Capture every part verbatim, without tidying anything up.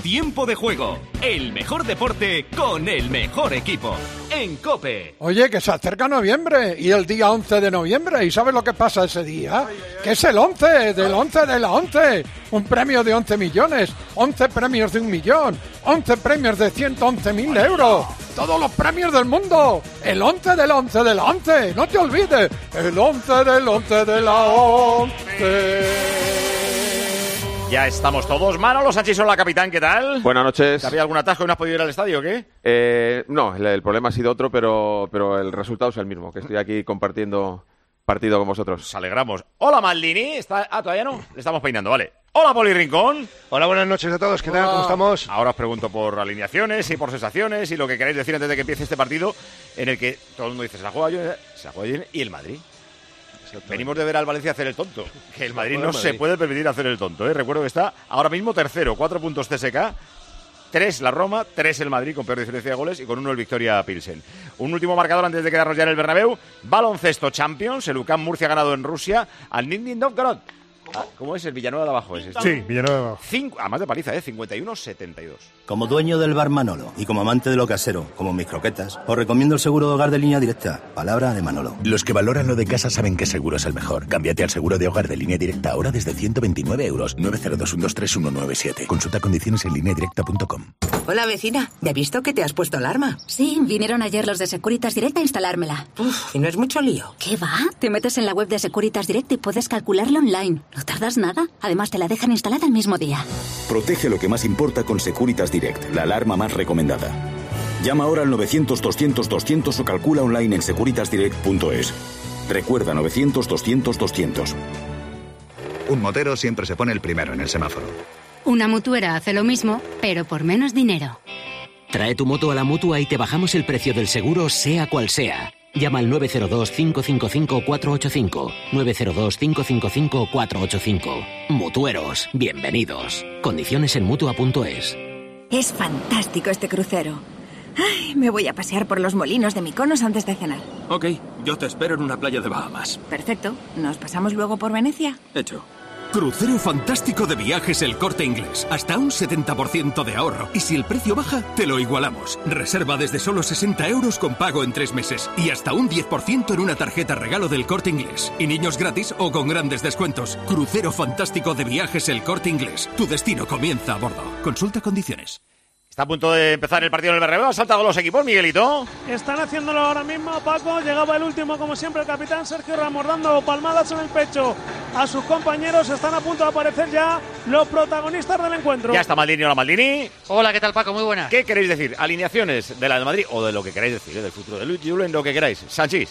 Tiempo de Juego, el mejor deporte con el mejor equipo. En COPE. Oye, que se acerca noviembre y el día once de noviembre. ¿Y sabes lo que pasa ese día? Que es el once, del once de la once. Un premio de once millones, once premios de un millón, once premios de ciento once mil euros. Todos los premios del mundo. El once del once de la once. No te olvides. El once del once de la once. Ya estamos todos. Manolo Sánchez, hola capitán, ¿qué tal? Buenas noches. ¿Había algún atasco y no has podido ir al estadio o qué? Eh, no, el, el problema ha sido otro, pero, pero el resultado es el mismo, que estoy aquí compartiendo partido con vosotros. Nos alegramos. Hola Maldini. ¿Está... Ah, todavía no. Le estamos peinando, vale. Hola Poli Rincón. Hola, buenas noches a todos. ¿Qué tal? ¿Cómo estamos? Ahora os pregunto por alineaciones y por sensaciones y lo que queráis decir antes de que empiece este partido en el que todo el mundo dice, se la juega yo, se la juega yo y el Madrid. Venimos de ver al Valencia hacer el tonto. Que el Madrid no se puede permitir hacer el tonto, ¿eh? Recuerdo que está ahora mismo tercero, cuatro puntos C S K, tres la Roma, tres el Madrid con peor diferencia de goles y con uno el Victoria Pilsen. Un último marcador antes de quedarnos ya en el Bernabéu. Baloncesto Champions, el U C A M Murcia ha ganado en Rusia al Nizhny Novgorod. Ah, ¿cómo es el Villanueva de abajo? ¿Es este? Sí, Villanueva de abajo. Cinco, además de paliza, ¿eh? cincuenta y uno setenta y dos. Como dueño del bar Manolo y como amante de lo casero, como mis croquetas, os recomiendo el seguro de hogar de Línea Directa. Palabra de Manolo. Los que valoran lo de casa saben que seguro es el mejor. Cámbiate al seguro de hogar de Línea Directa ahora desde ciento veintinueve euros. nueve cero dos uno dos tres uno nueve siete. Consulta condiciones en línea directa punto com. Hola vecina, ¿ya he visto que te has puesto alarma? Sí, vinieron ayer los de Securitas Direct a instalármela. Uf, ¿y no es mucho lío? ¿Qué va? Te metes en la web de Securitas Direct y puedes calcularlo online. No tardas nada. Además, te la dejan instalada el mismo día. Protege lo que más importa con Securitas Direct, la alarma más recomendada. Llama ahora al novecientos doscientos doscientos o calcula online en securitas direct punto es. Recuerda novecientos doscientos doscientos. Un motero siempre se pone el primero en el semáforo. Una mutuera hace lo mismo, pero por menos dinero. Trae tu moto a la Mutua y te bajamos el precio del seguro, sea cual sea. Llama al nueve cero dos, cinco cinco cinco, cuatro ocho cinco. nueve cero dos, cinco cinco cinco, cuatro ocho cinco. Mutueros, bienvenidos. Condiciones en mutua punto es. Es fantástico este crucero. Ay, me voy a pasear por los molinos de Mykonos antes de cenar. Ok, yo te espero en una playa de Bahamas. Perfecto. ¿Nos pasamos luego por Venecia? Hecho. Crucero fantástico de Viajes El Corte Inglés. Hasta un setenta por ciento de ahorro. Y si el precio baja, te lo igualamos. Reserva desde solo sesenta euros con pago en tres meses. Y hasta un diez por ciento en una tarjeta regalo del Corte Inglés. Y niños gratis o con grandes descuentos. Crucero fantástico de Viajes El Corte Inglés. Tu destino comienza a bordo. Consulta condiciones. Está a punto de empezar el partido en el Bernabéu. Han saltado los equipos, Miguelito. Están haciéndolo ahora mismo, Paco. Llegaba el último, como siempre, el capitán Sergio Ramos, dando palmadas en el pecho a sus compañeros. Están a punto de aparecer ya los protagonistas del encuentro. Ya está Maldini. Hola, Maldini. Hola, ¿qué tal, Paco? Muy buena. ¿Qué queréis decir? ¿Alineaciones de la de Madrid o de lo que queráis decir? ¿eh? Del futuro de Luis Julen, lo que queráis. Sánchez.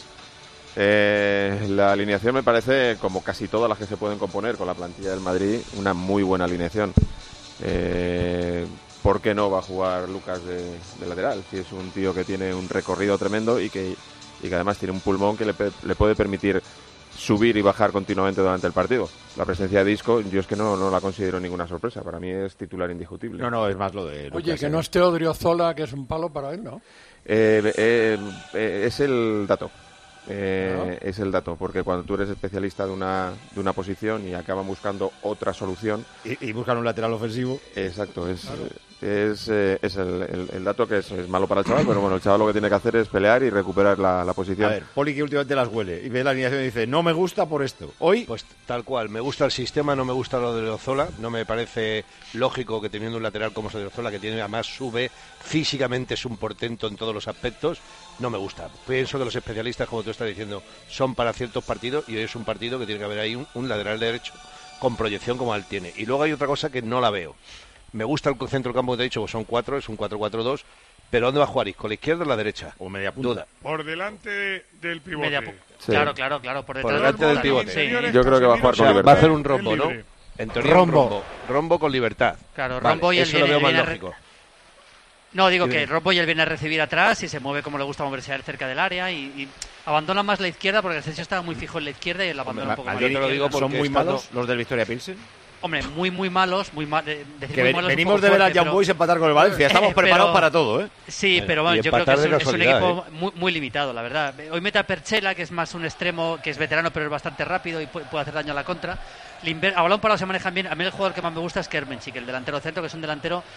Eh, la alineación me parece, como casi todas las que se pueden componer con la plantilla del Madrid, una muy buena alineación. Eh... ¿Por qué no va a jugar Lucas de, de lateral? Si es un tío que tiene un recorrido tremendo y que, y que además tiene un pulmón que le, le puede permitir subir y bajar continuamente durante el partido. La presencia de Isco, yo es que no, no la considero ninguna sorpresa. Para mí es titular indiscutible. No, no, es más lo de Lucas. Oye, que no esté Odriozola, que es un palo para él, ¿no? Eh, eh, eh, es el dato. Eh, ¿No? Es el dato, porque cuando tú eres especialista de una, de una posición y acaban buscando otra solución y, y buscan un lateral ofensivo, exacto, es, claro. es, eh, es el, el, el dato que es, es malo para el chaval, pero bueno, el chaval lo que tiene que hacer es pelear y recuperar la, la posición. A ver, Poli, que últimamente las huele y ve la alineación y dice, no me gusta por esto. Hoy, pues tal cual, me gusta el sistema, no me gusta lo de Odriozola, no me parece lógico que teniendo un lateral como es Odriozola, que tiene además sube, físicamente es un portento en todos los aspectos, no me gusta. Pienso que los especialistas, como tú estás diciendo, son para ciertos partidos y hoy es un partido que tiene que haber ahí un, un lateral derecho con proyección como él tiene. Y luego hay otra cosa que no la veo. Me gusta el centro del campo que te he dicho, pues son cuatro, es un cuatro cuatro dos, pero ¿dónde va a jugar Isco? ¿La izquierda o la derecha? O media punta. Duda. Por delante del pivote. Media pu- sí. Claro, claro, claro. Por, por delante del pivote. Sí. Yo creo que va a jugar con o sea, libertad. Va a hacer un rombo, ¿no? En teoría rombo. un rombo. Rombo con libertad. Claro, vale, rombo y el eso lo veo más viene lógico. No, digo Dime. que Rombo y él viene a recibir atrás y se mueve como le gusta moverse a él cerca del área y, y abandona más la izquierda porque el Asensio estaba muy fijo en la izquierda y él abandona Hombre, un poco más. Yo te lo digo porque son muy malos los del Victoria Pilsen. Hombre, muy, muy malos, muy mal, de, decir que muy malos venimos de ver a Young Boys empatar con el Valencia, estamos pero, preparados para todo, ¿eh? Sí, bueno, pero bueno, yo creo que es un, es un equipo ¿eh? muy, muy limitado, la verdad. Hoy mete a Perchela, que es más un extremo, que es veterano pero es bastante rápido y puede, puede hacer daño a la contra. Limber, a balón parado se manejan bien. A mí el jugador que más me gusta es Kermenchik, el delantero centro, que es un delantero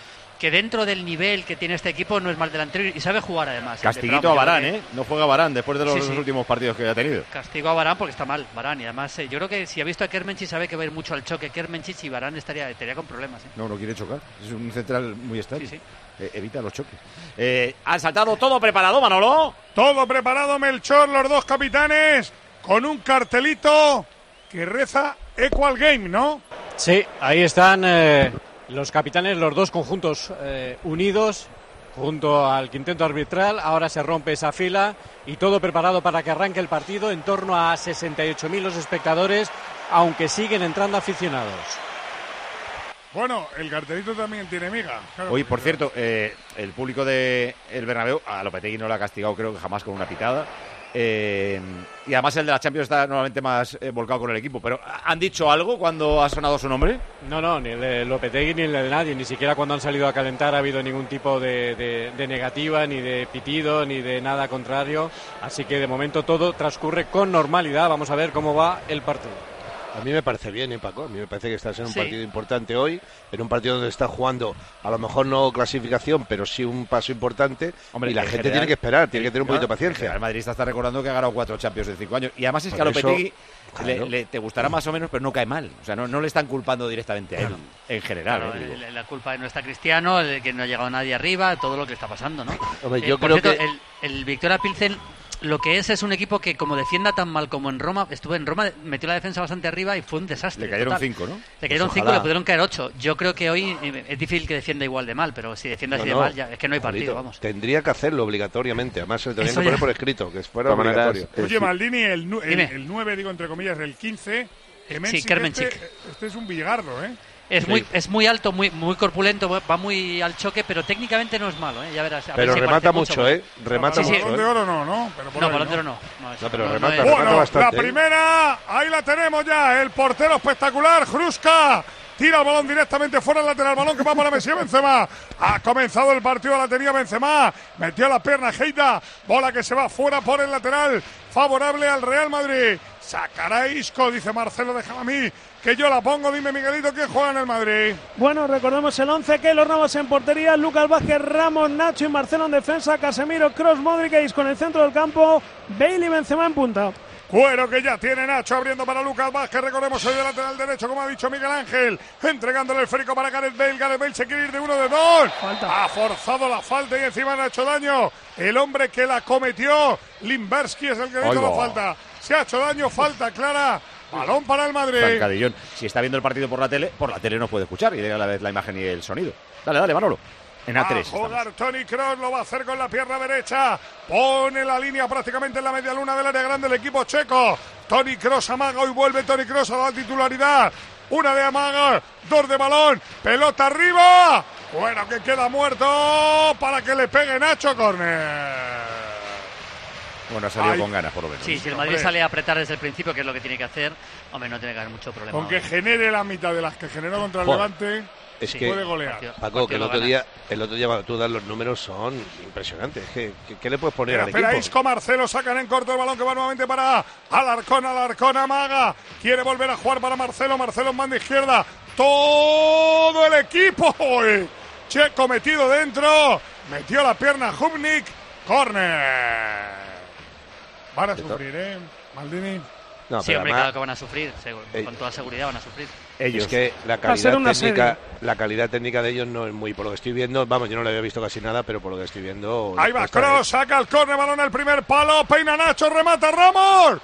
que dentro del nivel que tiene este equipo no es mal delantero y sabe jugar además. Castiguito a Varane, ¿eh? No juega Varane después de los, sí, sí. últimos partidos que ha tenido. Castigo a Varane porque está mal Varane y además eh, yo creo que si ha visto a Kermenchich sabe que va a ir mucho al choque Kermenchich y Varane estaría, estaría con problemas. ¿eh? No, no quiere chocar. Es un central muy estable. Sí, sí. Eh, evita los choques. Eh, ¿Han saltado todo preparado, Manolo? Todo preparado, Melchor, los dos capitanes, con un cartelito que reza Equal Game, ¿no? Sí, ahí están eh, los capitanes, los dos conjuntos eh, unidos junto al quinteto arbitral. Ahora se rompe esa fila y todo preparado para que arranque el partido. En torno a sesenta y ocho mil los espectadores, aunque siguen entrando aficionados. Bueno, el cartelito también tiene miga. Claro. Oye, por cierto, eh, el público de el Bernabéu, a Lopetegui no lo ha castigado creo que jamás con una pitada. Eh, y además el de la Champions está normalmente más eh, volcado con el equipo. Pero ¿han dicho algo cuando ha sonado su nombre? No, no, ni el de Lopetegui ni el de nadie. Ni siquiera cuando han salido a calentar ha habido ningún tipo de, de, de negativa, ni de pitido, ni de nada contrario. Así que de momento todo transcurre con normalidad. Vamos a ver cómo va el partido. A mí me parece bien, ¿eh, Paco? A mí me parece que estás en un sí. partido importante hoy, en un partido donde está jugando, a lo mejor no clasificación, pero sí un paso importante. Hombre, y la gente general, tiene que esperar, tiene que tener un poquito de paciencia. El Madrid está recordando que ha ganado cuatro Champions en cinco años. Y además es Por que a Lopetegui claro. le, le, te gustará más o menos, pero no cae mal. O sea, no, no le están culpando directamente a él, en general. Claro, eh, la, la culpa no está Cristiano, el que no ha llegado nadie arriba, todo lo que está pasando, ¿no? Hombre, eh, yo por creo cierto, que... el, el Victoria Pilsen... Lo que es es un equipo que como defienda tan mal como en Roma, estuve en Roma, metió la defensa bastante arriba y fue un desastre. Le cayeron total. cinco, ¿no? Le cayeron pues cinco, le pudieron caer ocho. Yo creo que hoy es difícil que defienda igual de mal, pero si defiende así no, no. de mal, ya, es que no hay partido, Polito, vamos. Tendría que hacerlo obligatoriamente, además se lo tendrían que poner por escrito, que fuera obligatorio. Oye, sí. Maldini, el, el, el nueve, digo entre comillas, el quince, sí, Kermenchich. Este, este es un billardo, ¿eh? Es sí. muy es muy alto, muy muy corpulento, va muy al choque, pero técnicamente no es malo, ¿eh? Ya verás. A pero ver si remata mucho, mucho, ¿eh? Remata sí, mucho. Sí. ¿eh? de oro no, ¿no? Pero por no, ahí, balón de ¿no? oro no. No, no pero no, remata, no remata bueno, bastante. La primera, ¿eh? Ahí la tenemos ya, el portero espectacular, Hruška. Tira el balón directamente fuera del lateral, balón que va para Messi. Benzema. Ha comenzado el partido, la tenía Benzema. Metió la pierna Heita. Bola que se va fuera por el lateral. Favorable al Real Madrid. Sacará Isco, dice Marcelo, déjame a mí, que yo la pongo. Dime, Miguelito, ¿quién juega en el Madrid? Bueno, recordemos el once, Keylor Navas en portería, Lucas Vázquez, Ramos, Nacho y Marcelo en defensa, Casemiro, Kroos, Modric e Isco en el centro del campo, Bale y Benzema en punta. Cuero que ya tiene Nacho abriendo para Lucas Vázquez. Recordemos hoy de lateral derecho, como ha dicho Miguel Ángel, entregándole el esférico para Gareth Bale. Gareth Bale se quiere ir de uno de dos. Falta. Ha forzado la falta y encima le ha hecho daño el hombre que la cometió. Limberski es el que hizo la falta. Se ha hecho daño, falta clara. Balón para el Madrid. Zancadillón. Si está viendo el partido por la tele, por la tele no puede escuchar y llega a la vez la imagen y el sonido. Dale, dale, Manolo. En A tres. A jugar Toni Kroos, lo va a hacer con la pierna derecha. Pone la línea prácticamente en la media luna del área grande el equipo checo. Toni Kroos amaga y vuelve Toni Kroos a la titularidad. Una de amaga, dos de balón, pelota arriba. Bueno, que queda muerto para que le pegue Nacho. Córner. Bueno, ha salido Ay. con ganas, por lo menos. Sí, si el Madrid hombre. sale a apretar desde el principio, que es lo que tiene que hacer, hombre, no tiene que haber mucho problema. Con que genere la mitad de las que generó contra el Joder. Levante, es sí, que, puede golear. Partido, Paco, que el otro ganas. día, el otro día tú das los números son impresionantes. ¿Qué, qué, qué le puedes poner Espera, al espera, equipo? Isco, Marcelo, sacan en corto el balón que va nuevamente para Alarcón, Alarcón amaga, quiere volver a jugar para Marcelo, Marcelo en banda izquierda, todo el equipo, uy. Checo metido dentro, metió la pierna Hubnik, córner. Van a sufrir, ¿eh? Maldini. No, sí, hombre, además, claro que van a sufrir, seguro, eh, con toda seguridad van a sufrir. Ellos. Es que la calidad técnica, la calidad técnica de ellos no es muy, por lo que estoy viendo, vamos, yo no le había visto casi nada, pero por lo que estoy viendo. Ahí va Kroos, saca el córner, balón al primer palo, peina Nacho, remata Ramos.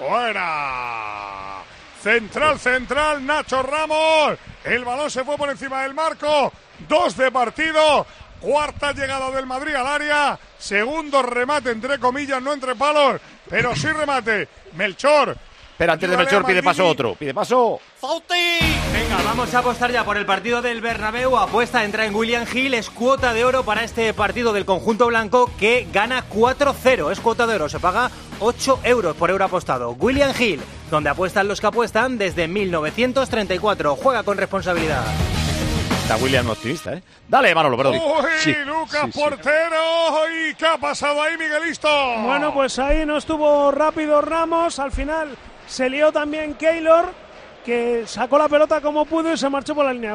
Fuera. Central, central, Nacho Ramos. El balón se fue por encima del marco. Dos de partido. Cuarta llegada del Madrid al área. Segundo remate, entre comillas, no entre palos, pero sí remate. Melchor. Pero antes de Melchor pide paso otro. Pide paso. ¡Fauti! Venga, vamos a apostar ya por el partido del Bernabéu. Apuesta, entra en William Hill. Es cuota de oro para este partido del conjunto blanco que gana cuatro cero. Es cuota de oro. Se paga ocho euros por euro apostado. William Hill, donde apuestan los que apuestan desde mil novecientos treinta y cuatro. Juega con responsabilidad. Está William optimista, ¿eh? Dale, Manolo, perdón. Uy, sí, Lucas, sí, sí. portero. ¿Y qué ha pasado ahí, Miguelisto? Bueno, pues ahí no estuvo rápido Ramos. Al final se lió también Keylor, que sacó la pelota como pudo y se marchó por la línea de banda.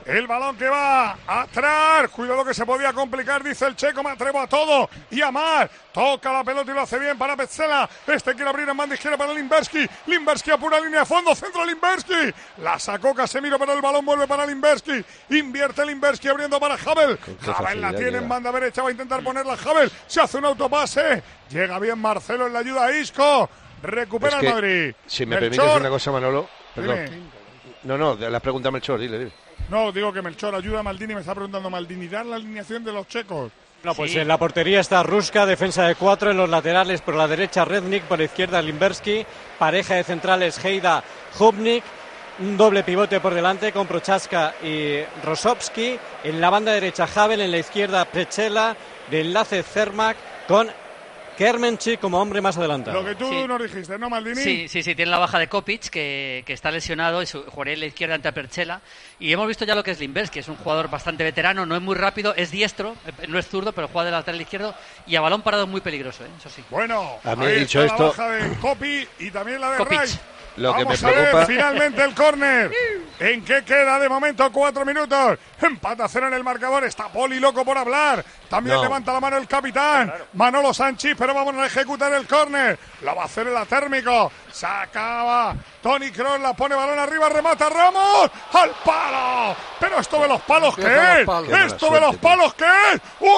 El balón que va atrás. Cuidado que se podía complicar, dice el checo. Me atrevo a todo y a más. Toca la pelota y lo hace bien para Petzela. Este quiere abrir en banda izquierda para Limberski. Limberski a pura línea de fondo. Centro Limberski. La sacó Casemiro, pero el balón vuelve para Limberski. Invierte Limberski abriendo para Havel. Havel la tiene en banda derecha. Va a intentar ponerla Havel. Se hace un autopase. Llega bien Marcelo en la ayuda a Isco. Recupera es el Madrid. Si me Melchor. permites una cosa, Manolo. Perdón. Dime. No, no, la pregunta a Melchor, dile, dile. No, digo que Melchor ayuda a Maldini. Me está preguntando Maldini. Dar la alineación de los checos. No, pues sí. En la portería está Ruska, defensa de cuatro, en los laterales por la derecha Rednik, por la izquierda Limberski, pareja de centrales Heida, Hubnik, un doble pivote por delante con Prochaska y Rosowski, en la banda derecha Havel, en la izquierda Petzela, de enlace Cermak con Kermenchik como hombre más adelantado. Lo que tú Sí. nos dijiste, ¿no, Maldini? Sí, sí, sí, tiene la baja de Kopic, que, que está lesionado y su, jugaría en la izquierda ante Perchela. Y hemos visto ya lo que es Limberski, es un jugador bastante veterano, no es muy rápido, es diestro, eh, no es zurdo, pero juega de lateral izquierdo y a balón parado muy peligroso, ¿eh? Eso sí. Bueno, A mí ahí he dicho está esto- la baja de Kopi y también la de Kopic. Rice. Lo que Vamos me a ver preocupa- finalmente el córner. ¿En qué queda de momento? Cuatro minutos. Empata cero en el marcador. Está Poli loco por hablar. También No. levanta la mano el capitán. Manolo Sanchis, pero vamos a ejecutar el córner. Lo va a hacer el atérmico. Se acaba. Toni Kroos la pone balón arriba, remata Ramos. ¡Al palo! Pero esto de los palos, ¿qué Empiezan es? los palos. Qué mala ¿Esto de suerte, los palos qué es?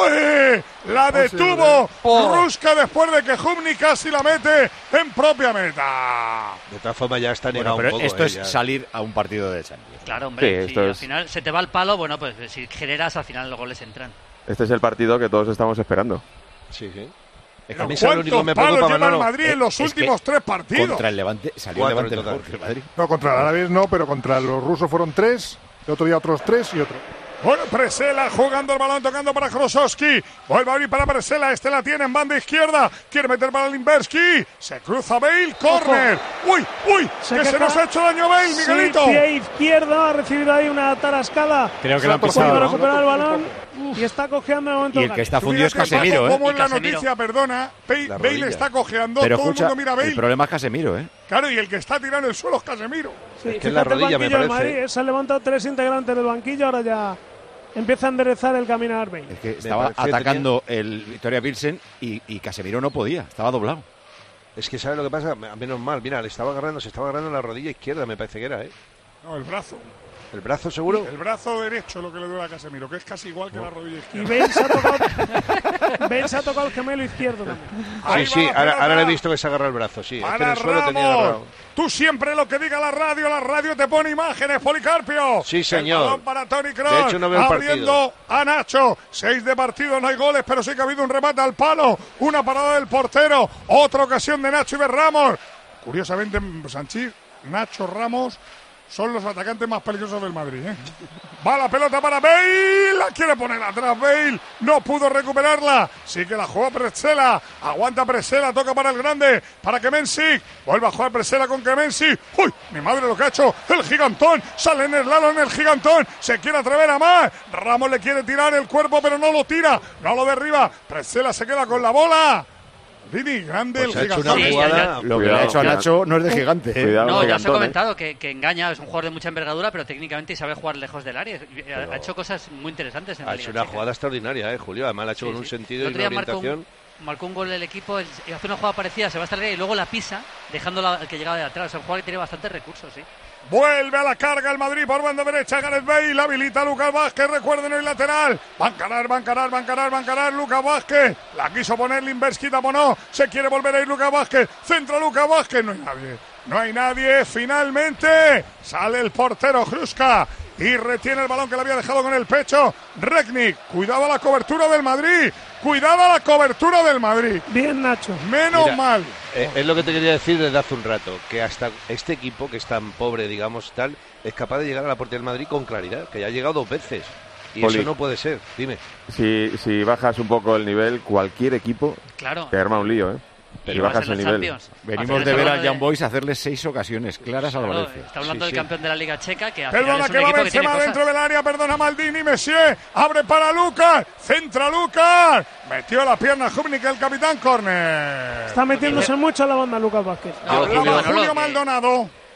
¡Uy! La detuvo Oh. Ruska después de que Hubnik casi la mete en propia meta. De todas formas, ya está Bueno, negado pero un poco. esto eh, es ya. salir a un partido de Champions. Claro, hombre, Sí, si esto al es- final se te va el palo, bueno, pues si generas, al final los goles entran. Este es el partido que todos estamos esperando. Sí, sí. Es A que mí eso es lo único que ¿Cuántos me palos preocupa, lleva el Manolo. Madrid en los Es que últimos tres partidos? Contra el Levante, salió Cuatro el Levante en mejor total. que el Madrid. No, contra el Alavés no, pero contra los rusos fueron tres. El otro día otros tres y otro. Bueno, Presela jugando el balón, tocando para Krosowski. Vuelve a abrir para Presela. Este la tiene en banda izquierda. Quiere meter para Limberski. Se cruza Bale. Córner. Uy, uy. Se que se queja. nos ha hecho daño Bale, Sí, Miguelito. pie izquierdo, ha recibido ahí una tarascada. Creo que lo han Cuando pisado, ¿no? recupera el balón y está cojeando en el momento. Y el que está Tú fundido es fíjate, Casemiro, Paco, ¿eh? cómo en Y la Casemiro. noticia, perdona, Bale, La Bale rodilla. está cojeando. Pero todo escucha, el mundo mira a Bale. el problema es Casemiro, ¿eh? Claro, y el que está tirando el suelo es Casemiro. Sí, Es que es la fíjate el rodilla, me banquillo del parece. Madrid, eh, se han levantado tres integrantes del banquillo, ahora ya empieza a enderezar el caminar Bale. Es que estaba parece que atacando el Victoria Pilsen y, y Casemiro no podía, estaba doblado. Es que, ¿sabes lo que pasa? Menos mal, mira, le estaba agarrando, se estaba agarrando la rodilla izquierda, me parece que era, ¿eh? No, el brazo. ¿El brazo seguro? El brazo derecho lo que le duele a Casemiro, que es casi igual que la rodilla Y izquierda. Bale se ha tocado, Bale se ha tocado el gemelo izquierdo también. Ahí Sí, va sí, la ahora, pelota. ahora le he visto que se agarra el brazo, sí. Es que en Para el suelo tenía Ramos. agarrado. Tú siempre lo que diga la radio, la radio te pone imágenes, Policarpio. Sí, señor. El balón para Toni Kroos. De hecho, no veo el abriendo a Nacho. Seis de partido, no hay goles, pero sí que ha habido un remate al palo. Una parada del portero. Otra ocasión de Nacho y de Ramos. Curiosamente, Sanchís, Nacho, Ramos son los atacantes más peligrosos del Madrid, ¿eh? Va la pelota para Bale, la quiere poner atrás Bale, no pudo recuperarla, sí que la jugó Presela, aguanta Presela, toca para el grande, para Kemensi, vuelve a jugar Presela con Kemensi, uy, mi madre lo que ha hecho, el gigantón, sale en el lado en el gigantón, se quiere atrever a más, Ramos le quiere tirar el cuerpo pero no lo tira, no lo derriba, Presela se queda con la bola. Dini, grande Pues el ha hecho gigantón. una Sí, jugada. ya- Lo que le Cuidado, ha hecho a cuidado. Nacho no es de gigante, ¿eh? Cuidado. No, con el ya os he gigantón, ¿eh? comentado que, que engaña, es un jugador de mucha envergadura, pero técnicamente sabe jugar lejos del área. Y Ha, ha hecho cosas muy interesantes en la Ha Liga hecho una Checa. jugada extraordinaria, ¿eh, Julio? Además la ha hecho Sí, con un sí. sentido El y otro una día marcó un- orientación. Marcó un gol el equipo el- y hace una jugada parecida, se va hasta el área y luego la pisa, dejando al que llegaba de atrás. O sea, un jugador que tiene bastantes recursos, sí. Vuelve a la carga el Madrid por banda derecha. Gareth Bale habilita a Lucas Vázquez. Recuerden el lateral. Van a encarar, van a encarar, van a encarar, van a encarar. Lucas Vázquez. La quiso poner Limberski, taponó. Se quiere volver a ir Lucas Vázquez. Centra Lucas Vázquez. No hay nadie. No hay nadie. Finalmente sale el portero Hruska y retiene el balón que le había dejado con el pecho Rednik. Cuidado a la cobertura del Madrid. Cuidado a la cobertura del Madrid. Bien, Nacho. Menos Mira, mal. Eh, es lo que te quería decir desde hace un rato, que hasta este equipo, que es tan pobre, digamos, tal, es capaz de llegar a la portería del Madrid con claridad, que ya ha llegado dos veces. Y Poli. eso no puede ser, dime. Si, si bajas un poco el nivel, cualquier equipo Claro. te arma un lío, ¿eh? Y Si más bajas en el la nivel. Champions. Al Venimos final de está ver a hablando Young Boys hacerle seis ocasiones claras al Claro, Valencia. está hablando Sí, del sí. campeón de la Liga Checa, que al final Perdona es un que va equipo que tiene Benzema cosas. dentro del área, perdona Maldini, Messier, abre para Lucas, centra Lucas, metió la pierna Hubnik, el capitán, córner. Está metiéndose mucho en la banda Lucas Vázquez. No, Hablaba Julio, Julio Manolo, que- Maldonado.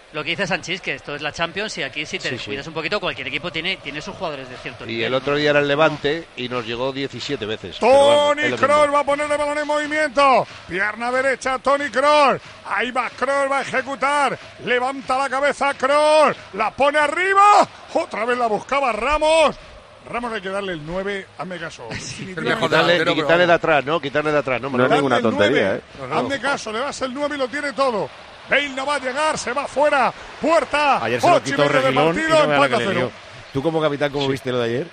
Lo que dice Sanchís, que esto es la Champions y aquí si te Sí, descuidas sí. un poquito, cualquier equipo tiene, tiene sus jugadores de cierto Y nivel. el otro día era el Levante y nos llegó diecisiete veces. Toni Kroos va a poner el balón en movimiento. Pierna derecha, Toni Kroos. Ahí va Kroos, va a ejecutar. Levanta la cabeza Kroos. La pone arriba. Otra vez la buscaba Ramos. Ramos hay que darle el nueve. Hazme caso. Quitarle, quitarle de atrás, ¿no? Quitarle de atrás, ¿no? No es ninguna tontería, ¿eh? No, no. Hazme caso, le das el nueve y lo tiene todo. Bale no va a llegar, se va fuera. Puerta. Ayer se lo Ocho y quitó medio de Reguilón y partido, no me la empate que a le cero. dio. ¿Tú como capitán cómo Sí. viste lo de ayer?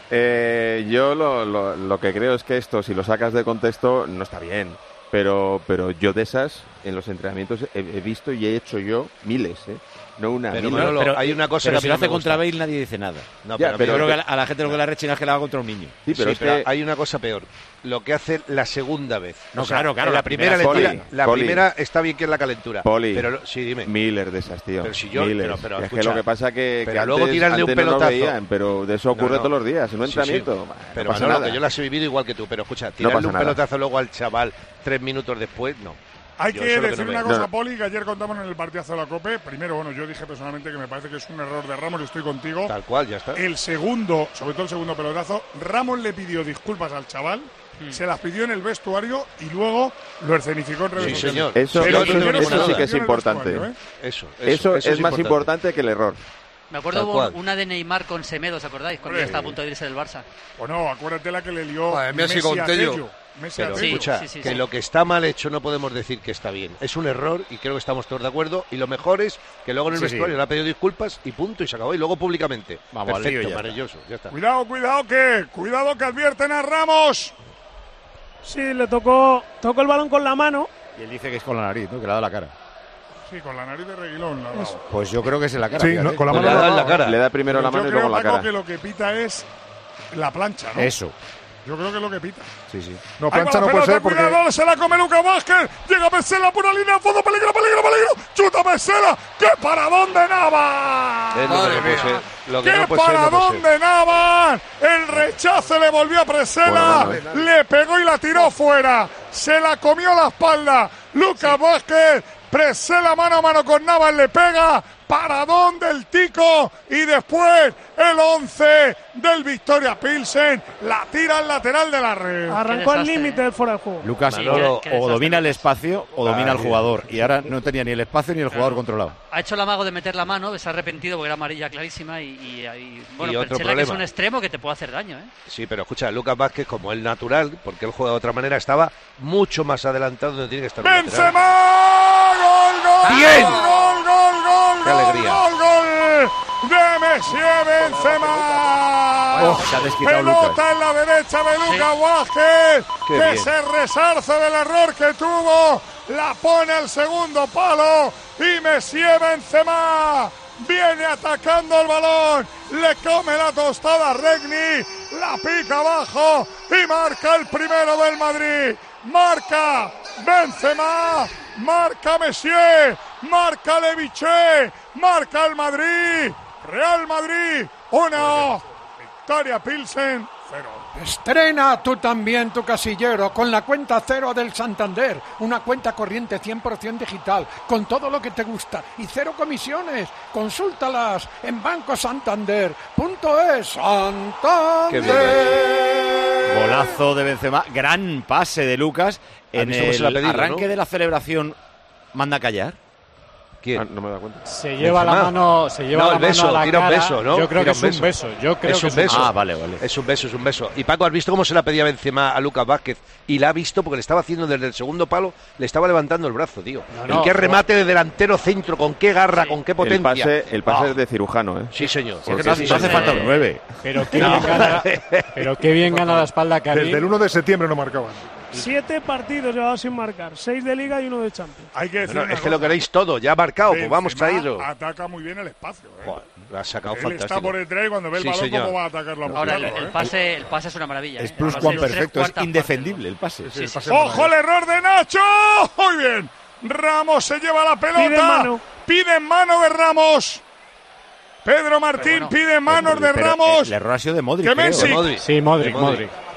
Eh, yo lo, lo, lo que creo es que esto, si lo sacas de contexto, no está bien. Pero, pero yo de esas, en los entrenamientos, he, he visto y he hecho yo miles, ¿eh? No una, Pero, miles. Manolo, hay una cosa pero que si a lo mí no hace me contra gusta. Bale nadie dice nada. No, Ya, Yo pero- creo que a la, a la gente lo que la rechina es que la haga contra un niño. Sí, pero Sí, es pero que hay una cosa peor. Lo que hace la segunda vez. No, O sea, claro, claro, en la, la primera, primera le Poli, tira- la Poli. primera está bien que es la calentura. Poli. Pero lo- sí, dime. Miller de esas, tío. Pero si yo- Miles. pero- pero es escucha, que lo que pasa que, pero que luego antes, tirarle un antes no lo pelotazo. veían, pero de eso ocurre No, no. todos los días, en un Sí, sí. entrenamiento. Bah, Pero no pasa Manolo, nada. que yo las he vivido igual que tú. Pero escucha, tirarle pasa un nada. pelotazo luego al chaval tres minutos después, no. Hay Yo que eso es lo decir no una veo. cosa, No. Poli, que ayer contamos en el partidazo de la COPE. Primero, bueno, yo dije personalmente que me parece que es un error de Ramos y estoy contigo. Tal cual, ya está. El segundo, sobre todo el segundo pelotazo, Ramos le pidió disculpas al chaval, se las pidió en el vestuario y luego lo escenificó en redes Sí, sociales. señor. Eso, Pero eso- primero eso se las sí que es pidió en el importante. vestuario, ¿eh? Eso, Eso, es, más importante que el error. Me acuerdo Tal hubo cual. una de Neymar con Semedo, ¿os acordáis? Cuando Sí. ya estaba a punto de irse del Barça. O no, acuérdate la que le lió Joder, Messi Messi con a Tello. Tello. Messi Pero a Tello. escucha, sí, sí, que sí. lo que está mal hecho no podemos decir que está bien. Es un error y creo que estamos todos de acuerdo. Y lo mejor es que luego en el Sí, vestuario sí. le ha pedido disculpas y punto, y se acabó. Y luego públicamente. Vamos al lío y Perfecto, ya está. maravilloso. Ya está. Cuidado, cuidado que, cuidado que advierten a Ramos. Sí, le tocó, tocó el balón con la mano. Y él dice que es con la nariz, ¿no? Que le ha dado la cara. Sí, con la nariz de Reguilón. la ha dado. Pues yo creo que es en la cara. Sí, fíjate. no, con la Pues mano le ha la dado ha en la dado. cara. Le da primero la Yo mano y creo, luego la Paco, cara. que lo que pita es la plancha, ¿no? Eso. Yo creo que es lo que pita. Sí, sí. No, Ahí va plancha la no puede pelota, ser porque... cuidado, se la come Lucas Vázquez. Llega Pesela por la línea de fondo. Peligro, peligro, peligro. Chuta Pesela. ¡Qué paradón de Navas! Es lo que Madre no puede mía. ser. Lo que ¡Qué no puede ser, no puede paradón ser. de Navas! El rechace le volvió a Pesela. Bueno, bueno, Le pegó y la tiró fuera. Se la comió la espalda. Lucas Vázquez. Pesela mano a mano con Navas. Le pega. Paradón del Tico. Y después el once del Victoria Pilsen. La tira al lateral de la red. Arrancó al desastre, límite ¿eh? del fuera de juego. Lucas Sí, Manolo, qué- qué o desastre. domina el espacio o domina Ah, al jugador. Y ahora no tenía ni el espacio ni el jugador controlado. Ha hecho el amago de meter la mano, se ha arrepentido porque era amarilla clarísima y, y, y- bueno, Y otro Perchela, que es problema. un extremo que te puede hacer daño, ¿eh? Sí, pero escucha, Lucas Vázquez, como el natural, porque él juega de otra manera, estaba mucho más adelantado donde tiene que estar. un lateral. ¡Benzema! ¡Gol, gol! ¡Bien! ¡Gol, gol, gol! ¡Qué gol, alegría! ¡Gol, gol! ¡De Messier Benzema! Oh, se ha desquitado Pelota Lucas. en la derecha de Lucas Vázquez, Qué que bien. se resarce del error que tuvo. La pone al segundo palo y Messier Benzema viene atacando el balón. Le come la tostada a Regni, la pica abajo y marca el primero del Madrid. Marca Benzema, marca Messier, marca Leviche, marca el Madrid. Real Madrid, uno. Victoria Pilsen, cero. Estrena tú también tu casillero con la cuenta cero del Santander, una cuenta corriente cien por ciento digital, con todo lo que te gusta y cero comisiones. Consúltalas en banco santander punto es. Qué bien Santander. Golazo de Benzema, gran pase de Lucas. En visto cómo se la ha el pedido, arranque ¿no? de la celebración, manda a callar. ¿Quién? Ah, no me da cuenta. Se lleva la Benzema. mano, se lleva No, la el beso, mano a la tira un cara. beso, ¿no? Yo creo Tira que un es un beso. Yo creo Es que un beso. Ah, vale, vale. Es un beso, es un beso. Y Paco, ¿has visto cómo se la pedía Benzema a Lucas Vázquez? Y la ha visto porque le estaba haciendo desde el segundo palo, le estaba levantando el brazo, tío. No, no, ¿En qué pero- remate de delantero centro? ¿Con qué garra? ¿Con qué El potencia? pase, el pase Ah, es de cirujano, ¿eh? Sí, señor. Es que Porque no, sí, no hace sí, falta sí. un nueve. Pero qué bien gana, pero qué bien gana la espalda Karim. Desde el uno de septiembre no marcaban. Siete partidos llevados sin marcar, seis de Liga y uno de Champions. Hay que decir No, una es que lo cosa. queréis todo, ya ha marcado, pues vamos a Benzema irlo. ataca muy bien el espacio. ¿eh? Joder, lo ha sacado Él fantástico. está por detrás y cuando ve el Sí, balón, señor. ¿cómo va a atacar la Ahora, el, bola, el eh? pase, el pase es una maravilla. Es ¿eh? plus Además, cuan en tres perfecto, es cuartas indefendible el pase. Sí, el pase ¡Ojo el maravilloso. error de Nacho! Muy bien. Ramos se lleva la pelota. Pide mano. Pide mano de Ramos. Pedro Martín bueno, pide manos de Pero, Ramos. eh, el error ha sido de Modric, Que creo. Messi. De Modric. Sí, Modric, De Modric. Modric.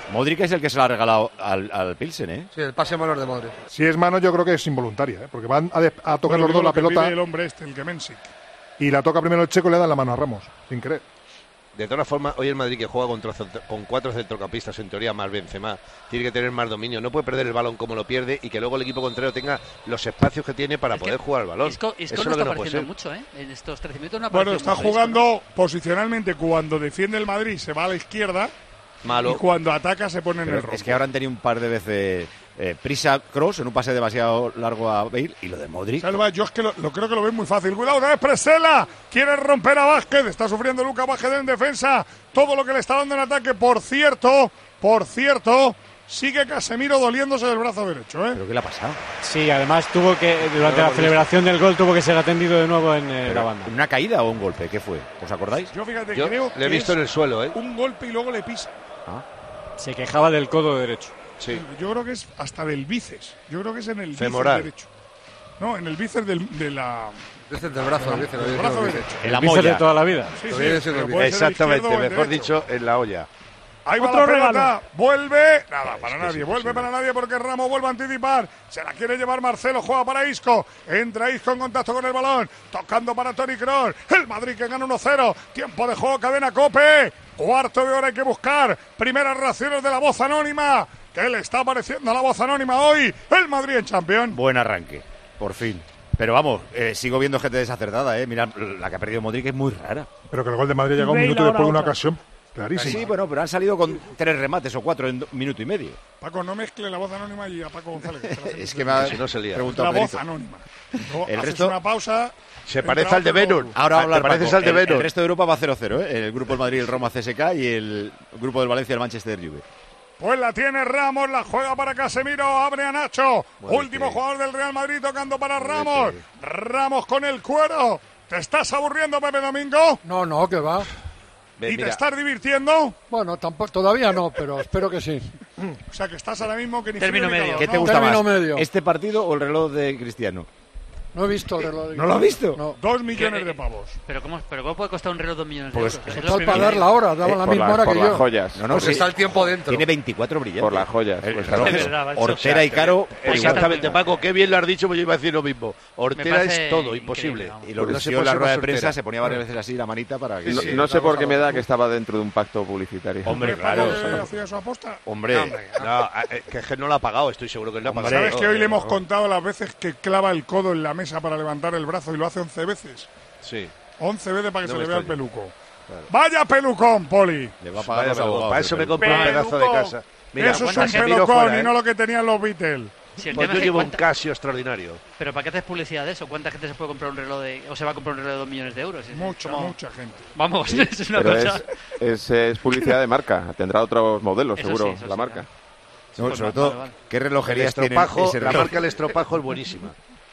Modric es el que se la ha regalado al, al Pilsen, ¿eh? Sí, el pase valor de Modric. Si es mano, yo creo que es involuntaria, ¿eh? Porque van a, de, a tocar bueno, los dos la pelota. El hombre este, el Kemensic. Y la toca primero el checo y le dan la mano a Ramos, sin querer. De todas formas, hoy el Madrid, que juega contra, con cuatro centrocampistas, en teoría más Benzema, tiene que tener más dominio. No puede perder el balón como lo pierde y que luego el equipo contrario tenga los espacios que tiene para es poder jugar el balón. Isco, Isco Eso no es lo está que no apareciendo mucho, ¿eh? En estos trece minutos no ha Bueno, está mucho jugando Isco, ¿no? posicionalmente. Cuando defiende el Madrid se va a la izquierda. Malo. Y cuando ataca se pone en Pero el rojo. Es que ahora han tenido un par de veces eh, prisa Kroos en un pase demasiado largo a Bale y lo de Modric. Salva, yo es que lo, lo creo que lo ven muy fácil. Cuidado, otra vez Presela. Quiere romper a Vázquez. Está sufriendo Lucas Vázquez en defensa. Todo lo que le está dando en ataque. Por cierto, por cierto, sigue Casemiro doliéndose del brazo derecho, ¿eh? ¿Pero qué le ha pasado? Sí, además tuvo que, durante la celebración del gol, tuvo que ser atendido de nuevo en eh, la banda. ¿Una caída o un golpe? ¿Qué fue? ¿Os acordáis? Yo fíjate, Yo creo le he que visto es en el suelo, ¿eh? un golpe y luego le pisa. Ah. Se quejaba del codo derecho. Sí. Yo creo que es hasta del bíceps. Yo creo que es en el Femoral. bíceps derecho. No, en el bíceps del, de la... Bíceps del brazo, el bíceps, del el brazo bíceps. derecho. En la El bíceps molla. de toda la vida. Sí, sí, Todavía es el pero bíceps. puede ser el Exactamente, izquierdo o el mejor derecho. dicho, en la olla. Ahí va Otro la pelota, regalo. vuelve, nada, para nadie, vuelve para nadie porque Ramos vuelve a anticipar, se la quiere llevar Marcelo, juega para Isco, entra Isco en contacto con el balón, tocando para Toni Kroos, el Madrid que gana uno cero, tiempo de juego, cadena Cope, cuarto de hora hay que buscar, primeras reacciones de la voz anónima, ¿qué le está apareciendo a la voz anónima hoy? El Madrid en Champions. Buen arranque, por fin. Pero vamos, eh, sigo viendo gente desacertada, ¿eh? Mira, la que ha perdido Modric es muy rara. Pero que el gol de Madrid llega un Bale minuto después ahora de una otra. ocasión clarísima. Sí, bueno, pero han salido con tres remates o cuatro en do- minuto y medio. Paco, no mezcle la voz anónima y a Paco González. que la gente Es se que me ha Si no se lía. preguntado la voz Perito. anónima. Luego El haces resto- una pausa. Se entra parece al de otro, Benur. luego- Ahora va a hablar Te pareces Paco. al de el, Benur. el resto de Europa va cero cero, ¿eh? El grupo del Madrid, el Roma C S K y el grupo del Valencia, el Manchester Juve. Pues la tiene Ramos, la juega para Casemiro, abre a Nacho. Muévete. Último jugador del Real Madrid tocando para Ramos. Ramos con el cuero. ¿Te estás aburriendo, Pepe Domingo? No, no, que va. Ve, ¿Y te mira, estás divirtiendo? Bueno, tampoco, todavía no, pero espero que sí. O sea que estás ahora mismo que ni Término frío ni medio. calor, ¿Qué ¿no? te gusta Término más? medio. ¿Este partido o el reloj de Cristiano? No he visto el reloj. de- ¿No lo has visto? No. Dos millones ¿Qué? de pavos. Pero ¿cómo, pero ¿cómo puede costar un reloj dos millones de Pues, euros? Es lo Total, primero. para dar la hora, daban Eh, la por misma la- hora por que las yo. joyas. No, no, Porque sí. está el tiempo dentro. Tiene veinticuatro brillantes. Por las joyas. El Pues reloj Es es verdad, vale. Hortera y Caro. por Exactamente, igual. Paco, qué bien lo has dicho, pues yo iba a decir lo mismo. Hortera parece es todo, increíble, imposible. vamos. Y lo No se lució puede en la ser rueda de más prensa, hortera. se ponía varias veces así la manita para que... No, sí, no sé la por qué cosa me da loca. que estaba dentro de un pacto publicitario. Hombre, Paco, claro. ¿eh, hacía su aposta? Hombre, No, eh, que es que no lo ha pagado, estoy seguro que no ha Hombre, pagado. ¿Sabes que hoy le hemos contado las veces que clava el codo en la mesa para levantar el brazo y lo hace once veces? Sí. once veces para que No se me le vea el extraña. peluco. Vaya pelucón, Poli. le va a pagar Vaya, los pero abogados. para eso me pero- compro un pedazo de casa. Mira, Eso es cuánta un gente miro pelucón fuera, y ¿eh? no lo que tenían los Beatles. Si el Pues tema yo es que llevo un cuánta- Casio extraordinario. Pero ¿para qué haces publicidad de eso? ¿Cuánta gente se puede comprar un reloj de... o se va a comprar un reloj de dos millones de euros? Es- Mucha, no- mucha gente. Vamos, es una Pero cosa... es, es, es publicidad de marca. Tendrá otros modelos, Eso seguro, sí, eso la sí, marca. claro. No, Pues sobre vale, todo, vale. ¿qué El relojerías tienen estropajo, ese la reloj? marca del estropajo es buenísima.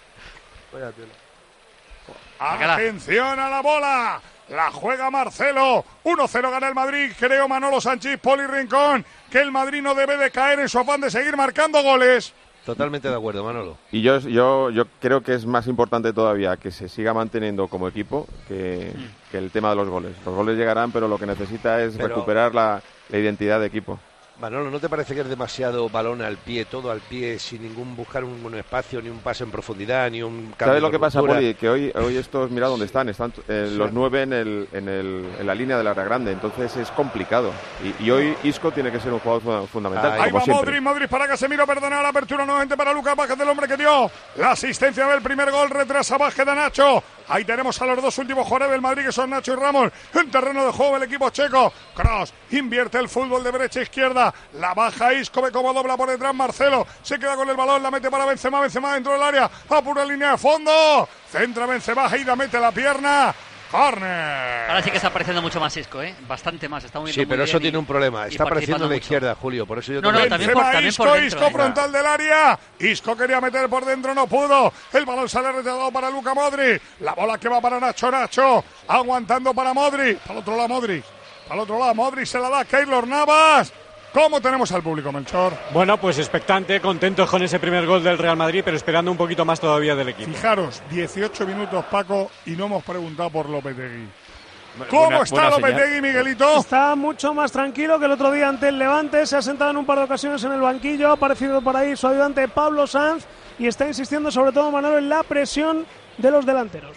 Sácala. Atención a la bola. La juega Marcelo. uno cero gana el Madrid. Creo Manolo Sánchez, Poli Rincón, que el Madrid no debe de caer en su afán de seguir marcando goles. Totalmente de acuerdo, Manolo. Y yo, yo, yo creo que es más importante todavía que se siga manteniendo como equipo que, que el tema de los goles. Los goles llegarán, pero lo que necesita es Pero- recuperar la, la identidad de equipo. Manolo, ¿no te parece que es demasiado balón al pie, todo al pie, sin ningún buscar un, un espacio, ni un pase en profundidad, ni un cambio ¿Sabes lo de que pasa, ruptura? Poli? Que hoy, hoy estos, mira dónde están, están eh, los nueve en, el, en, el, en la línea del área grande, entonces es complicado. Y, y hoy Isco tiene que ser un jugador fu- fundamental, Ahí Ahí como va siempre. Modric, Modric para Casemiro, perdona la apertura nuevamente para Lucas Vázquez, el hombre que dio la asistencia del primer gol, retrasa Vázquez a Nacho. Ahí tenemos a los dos últimos jugadores del Madrid, que son Nacho y Ramos, en terreno de juego el equipo checo. Kroos invierte el fútbol de derecha a izquierda, la baja Isco, ve cómo dobla por detrás Marcelo, se queda con el balón, la mete para Benzema, Benzema dentro del área, a pura línea de fondo, centra Benzema, Heida mete la pierna. Corner. Ahora sí que está apareciendo mucho más Isco, ¿eh? Bastante más. Está moviendo Sí, pero muy eso bien tiene y- un problema. y Está apareciendo en participando la mucho. izquierda, Julio. Por eso yo No, no, también- también por- Benzema, también Isco, por dentro, Isco eh. frontal del área. Isco quería meter por dentro, no pudo. El balón sale rechazado para Luka Modric. La bola que va para Nacho, Nacho. Aguantando para Modric. Para el otro lado Modric. Para el otro lado Modric se la da a Keylor Navas. ¿Cómo tenemos al público, Melchor? Bueno, pues expectante, contentos con ese primer gol del Real Madrid, pero esperando un poquito más todavía del equipo. Fijaros, dieciocho minutos, Paco, y no hemos preguntado por Lopetegui. ¿Cómo Buena- está buena señal. Lopetegui, Miguelito? Está mucho más tranquilo que el otro día ante el Levante. Se ha sentado en un par de ocasiones en el banquillo. Ha aparecido por ahí su ayudante Pablo Sanz y está insistiendo sobre todo, Manolo, en la presión de los delanteros.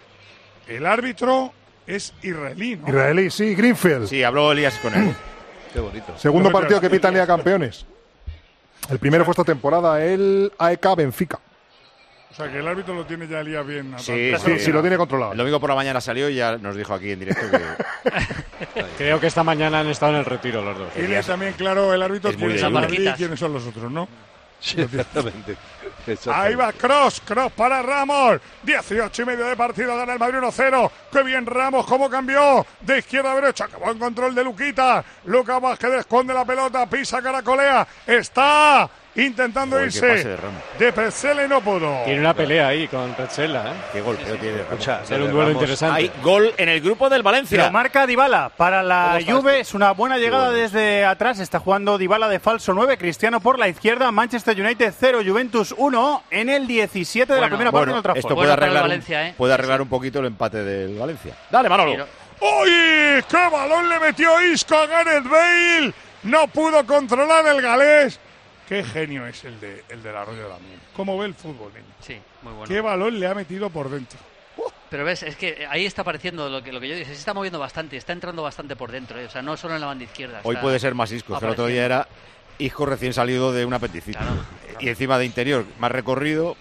El árbitro es israelí, ¿no? Israelí, sí, Greenfield. Sí, habló Elías con él. Qué bonito. Segundo partido que pita en Liga Campeones. El primero fue esta temporada, el A E K Benfica. O sea, que el árbitro lo tiene ya Elías bien. Sí, Sí, sí, lo tiene controlado. El domingo por la mañana salió y ya nos dijo aquí en directo que... Creo que esta mañana han estado en el retiro los dos. Elías también, claro, el árbitro Es muy quién es de el Madrid y Marquitas. quiénes son los otros, ¿no? Sí, exactamente. Ahí va Cross, Cross para Ramos. dieciocho y medio de partido, gana el Madrid uno cero. Qué bien Ramos, cómo cambió de izquierda a derecha. Qué buen control de Luquita. Lucas Vázquez esconde la pelota, pisa, caracolea. Está intentando Joder, qué irse pase de Ramos. de Petzela y no pudo. Tiene una pelea ahí con Petzela, ¿eh? Qué golpeo tiene Ramos. Escucha, Será lo un de duelo Ramos- interesante. Hay gol en el grupo del Valencia. Lo marca Dybala para la ¿Cómo está Juve. este? Es una buena llegada bueno. desde atrás. Está jugando Dybala de falso nueve. Cristiano por la izquierda. Manchester United cero, Juventus uno en el diecisiete de la Bueno, primera parte en Bueno, el Trafford. esto Bueno puede para el arreglar, Valencia, un, ¿eh? puede arreglar un poquito el empate del Valencia. Dale, Manolo. Pero- ¡Uy! ¡Qué balón le metió Isco a Gareth Bale! No pudo controlar el galés. Qué genio es el de el del Arroyo de la Miel. ¿Cómo ve el fútbol, niño? Sí, muy bueno. Qué balón le ha metido por dentro. Pero ves, es que ahí está apareciendo lo que, lo que yo digo. Se está moviendo bastante, está entrando bastante por dentro. ¿eh? O sea, no solo en la banda izquierda. Hoy está puede ser más Isco, que el otro día apareciendo. era Isco recién salido de un apendicitis. Claro, Y encima de interior, más recorrido.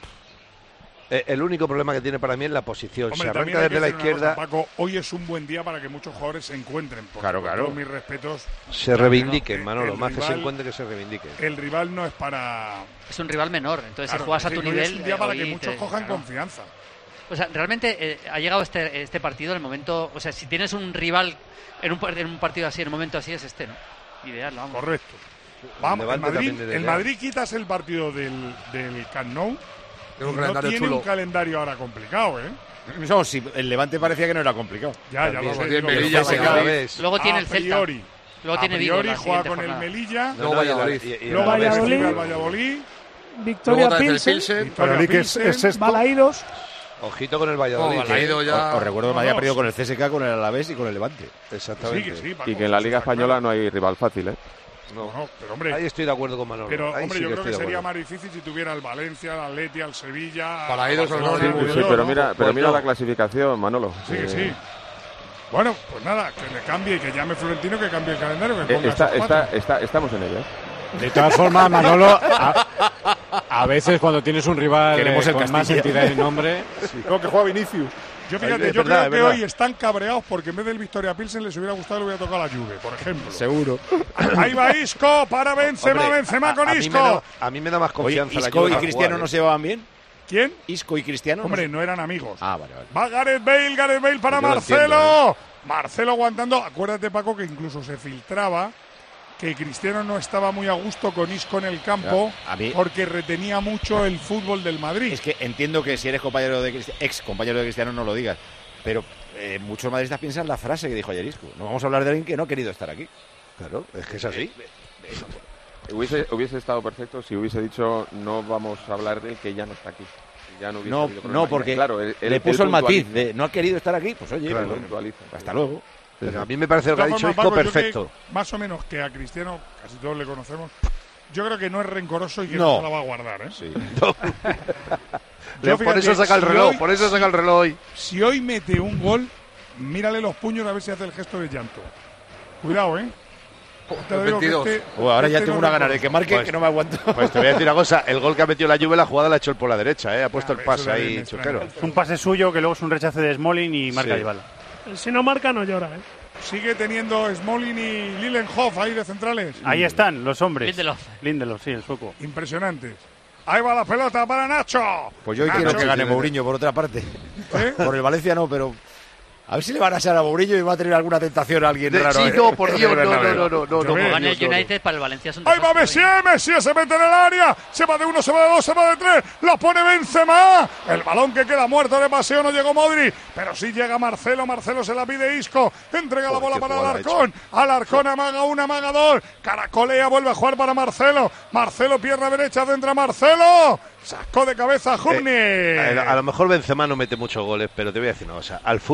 Eh, el único problema que tiene para mí es la posición. Hombre, Se también arranca hay que desde la decir una izquierda, cosa, Paco, hoy es un buen día para que muchos jugadores se encuentren. Porque Claro, con claro. todos mis respetos. se reivindiquen, el- Manolo. el Más que se rival- encuentren que se reivindiquen. El rival no es para. Es un rival menor, entonces Claro, si juegas a sí, tu hoy nivel. Es un día eh, para hoy que muchos te- cojan claro. confianza. O sea, realmente eh, ha llegado este, este partido en el momento. O sea, si tienes un rival en un, par- en un partido así, en un momento así, es este, ¿no? Ideal, vamos. Correcto. Vamos, el Levante Madrid, también de el ideal. Madrid quitas el partido del, del Camp Nou. Tiene un y no calendario tiene chulo. un calendario ahora complicado, ¿eh? No, si el Levante parecía que no era complicado. Ya, ya lo También. sé. Tiene digo, Melilla, pero Valladolid. a vez. Luego tiene el Celta. priori, Luego a tiene Vigo. priori la juega siguiente con el jornada. Melilla. No, Valladolid. y- y- y Luego a la vez- Valladolid. recibe al Valladolid. Victoria Luego otra vez el Pilsen, Pilsen. Victoria Valladolid, que es, Pilsen, es sexto. Balaídos. Ojito con el Valladolid. Oh, que- Balaído ya. Os, os recuerdo que No, me había no, perdido sí. con el C S K, con el Alavés y con el Levante. Exactamente. Sí, que sí, Paco, Y que en la eso Liga está Española claro. no hay rival fácil, ¿eh? No, no, pero hombre, Ahí estoy de acuerdo con Manolo. pero, Ahí hombre sí yo que creo que estoy de sería acuerdo. más difícil si tuviera al Valencia, al Atleti, al Sevilla. Balaídos al o Barcelona, no, al sí, Sí, Madrid, pero ¿no? mira, pero Pues mira no. la clasificación, Manolo. Sí, que Eh, sí. Bueno, pues nada, que le cambie, que llame Florentino, que cambie el calendario, que eh, ponga está, esos está, cuatro. está, estamos en ello. ¿eh? De todas formas, Manolo, a, a veces cuando tienes un rival Queremos eh, el con más Castilla. entidad y nombre, No, que juega Vinicius. Yo fíjate, Es yo verdad, creo es que verdad. hoy están cabreados porque en vez del Victoria Pilsen les hubiera gustado y le hubiera tocado la Juve, por ejemplo. Seguro. Ahí va Isco para Benzema, Hombre, Benzema a- con a mí me Isco. da- A mí me da más Oye, confianza la ¿Isco Juve y para Cristiano jugar, no ¿eh? se llevaban bien? ¿Quién? ¿Isco y Cristiano? Hombre, no no eran amigos. Ah, vale, vale. Va Gareth Bale, Gareth Bale para Yo lo Marcelo. entiendo, Marcelo aguantando. Acuérdate, Paco, que incluso se filtraba que Cristiano no estaba muy a gusto con Isco en el campo Ya, a mí- porque retenía mucho el fútbol del Madrid. Es que entiendo que si eres compañero de Cristi- ex compañero de Cristiano no lo digas, pero eh, muchos madridistas piensan la frase que dijo ayer Isco. No vamos a hablar de alguien que no ha querido estar aquí. Claro, es que es así. Hubiese, hubiese estado perfecto si hubiese dicho no vamos a hablar del que ya no está aquí. Ya no, hubiese No, habido problema. no, porque Claro, él- él- le él puso el matiz puntualiza. de no ha querido estar aquí. Pues oye, Claro, pues, puntualiza. hasta luego. Pero a mí me parece De lo que ha todas dicho formas, Isco Paco, yo perfecto. que más o menos que a Cristiano, casi todos le conocemos, yo creo que no es rencoroso y que No. no, se la va a guardar. ¿eh? Sí. Yo, por fíjate, eso saca el si reloj, hoy- por eso saca el reloj hoy. Si hoy mete un gol, mírale los puños a ver si hace el gesto de llanto. Cuidado, ¿eh? Te lo digo que veintidós. este- Uh, ahora ya este tengo no una es gana de que marque Pues- que no me aguanto. Pues te voy a decir una cosa, el gol que ha metido la Juve, la jugada la ha hecho él por la derecha, ¿eh? Ha puesto Ah, el eso pase también ahí, me extraña. choquero. Es un pase suyo que luego es un rechace de Smalling y marca Sí. Dybala. Si no marca, no llora, ¿eh? Sigue teniendo Smalling y Lillenhoff ahí de centrales. Ahí están los hombres. Lindelof. Lindelof, sí, el sueco. Impresionantes. Ahí va la pelota para Nacho. Pues yo hoy Nacho. quiero que gane Mourinho por otra parte. ¿Eh? Por el Valencia no, pero a ver si le van a echar a Mourinho y va a tener alguna tentación a alguien De- raro. sí, ¿eh? no, por Dios, En el no, no, Bernabéu. no, no, no, Yo no, veo. por Gana el Dios, no, no. United para el Valencia es un Ahí va desastre. Messi, Messi se mete en el área, se va de uno, se va de dos, se va de tres, la pone Benzema, el balón que queda muerto de paseo, no llegó Modri, pero sí llega Marcelo, Marcelo se la pide Isco, entrega la Joder, bola qué para jugada ha Alarcón, Alarcón amaga una, amaga dos, caracolea, vuelve a jugar para Marcelo, Marcelo pierna derecha, centra Marcelo, sacó de cabeza a Journey. Eh, a, a lo mejor Benzema no mete muchos goles, pero te voy a decir una cosa, al fútbol juega.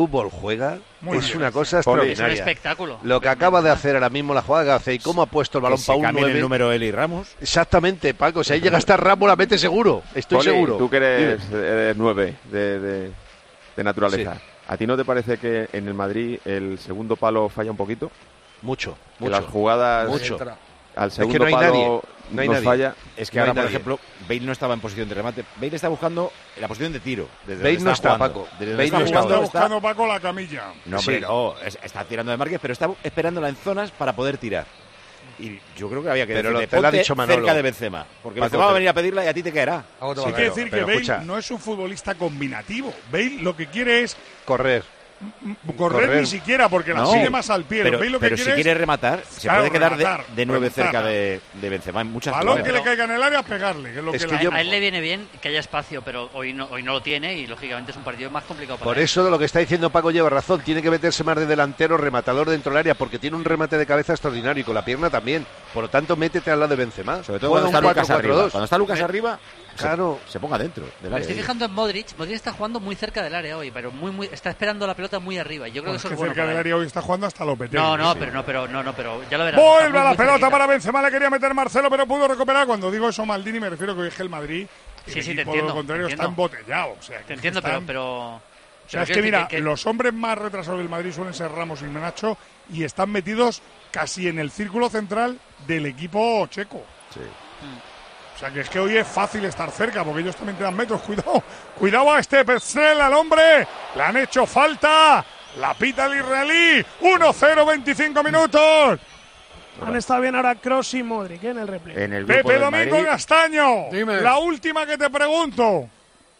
juega Muy es bien. una cosa Poli, extraordinaria. es un espectáculo. Lo que acaba de hacer ahora mismo la jugada que hace y cómo ha puesto el balón Que se para un cambien nueve. el número Eli Ramos. Exactamente, Paco. Si ahí llega a estar Ramos, la mete seguro. Estoy Poli, seguro. Tú que eres, Dime. eres nueve de, de, de naturaleza. Sí. ¿A ti no te parece que en el Madrid el segundo palo falla un poquito? Mucho, Que mucho. las jugadas Mucho. al Es segundo que no hay palo nadie, no hay nos nadie. falla. Es que No hay ahora, por nadie. ejemplo, Bale no estaba en posición de remate. Bale está buscando en la posición de tiro. Desde Bale donde no está, jugando. Paco. Desde Bale donde no está está. Está jugando, buscando Paco la camilla. No, hombre, Sí. no. Es- está tirando de marques, pero está esperándola en zonas para poder tirar. Y yo creo que había que Pero decirle, lo- te lo ha ponte dicho Manolo. cerca de Benzema. Porque Paco, Benzema va a te- venir a pedirla y a ti te caerá. Algo te va Hay a que caer. decir pero que Bale escucha. no es un futbolista combinativo. Bale lo que quiere es Correr. correr, Correr. ni siquiera, porque la No, sigue más al pie. Pero, Bale lo que pero quiere si quiere es rematar, se claro, puede quedar de, rematar, de nueve rematar. cerca de, de Benzema en muchas balón jugadas. que le caiga en el área, pegarle. Que es lo Es que, que la- yo- A él le viene bien que haya espacio, pero hoy no, hoy no lo tiene y lógicamente es un partido más complicado para Por él. eso de lo que está diciendo Paco lleva razón. Tiene que meterse más de delantero, rematador dentro del área, porque tiene un remate de cabeza extraordinario y con la pierna también. Por lo tanto, métete al lado de Benzema. Sobre todo Juega cuando está un Lucas cuatro cuatro arriba. dos. Cuando está Lucas arriba, se- Claro. se, ponga dentro del Me área. estoy fijando en Modric. Modric está jugando muy cerca del área hoy, pero muy, muy está esperando la pelota muy arriba. Yo creo Bueno, que eso es que es bueno cerca para del él. área hoy está jugando hasta Lopetegui. No, no, Sí. pero no, pero no, no, pero ya lo verás. está Vuelve muy, a la muy pelota cerquita. para Benzema, le quería meter Marcelo, pero pudo recuperar. Cuando digo eso Maldini, me refiero que hoy es que el Madrid, el Sí, sí, te equipo, entiendo, lo contrario, te está entiendo. embotellado. O sea, que Te entiendo, pero, están- pero O sea, pero es que quiero mira, decir que- los hombres más retrasados del Madrid suelen ser Ramos y Nacho y están metidos casi en el círculo central del equipo checo. O sea, que es que hoy es fácil estar cerca porque ellos también te dan metros. Cuidado, cuidado a este Petzl, al hombre. Le han hecho falta. La pita el israelí. uno cero, veinticinco minutos. Han estado bien ahora Kroos y Modric ¿eh? en el replay. En el grupo Pepe del Domingo Madrid, Castaño. Dime. La última que te pregunto.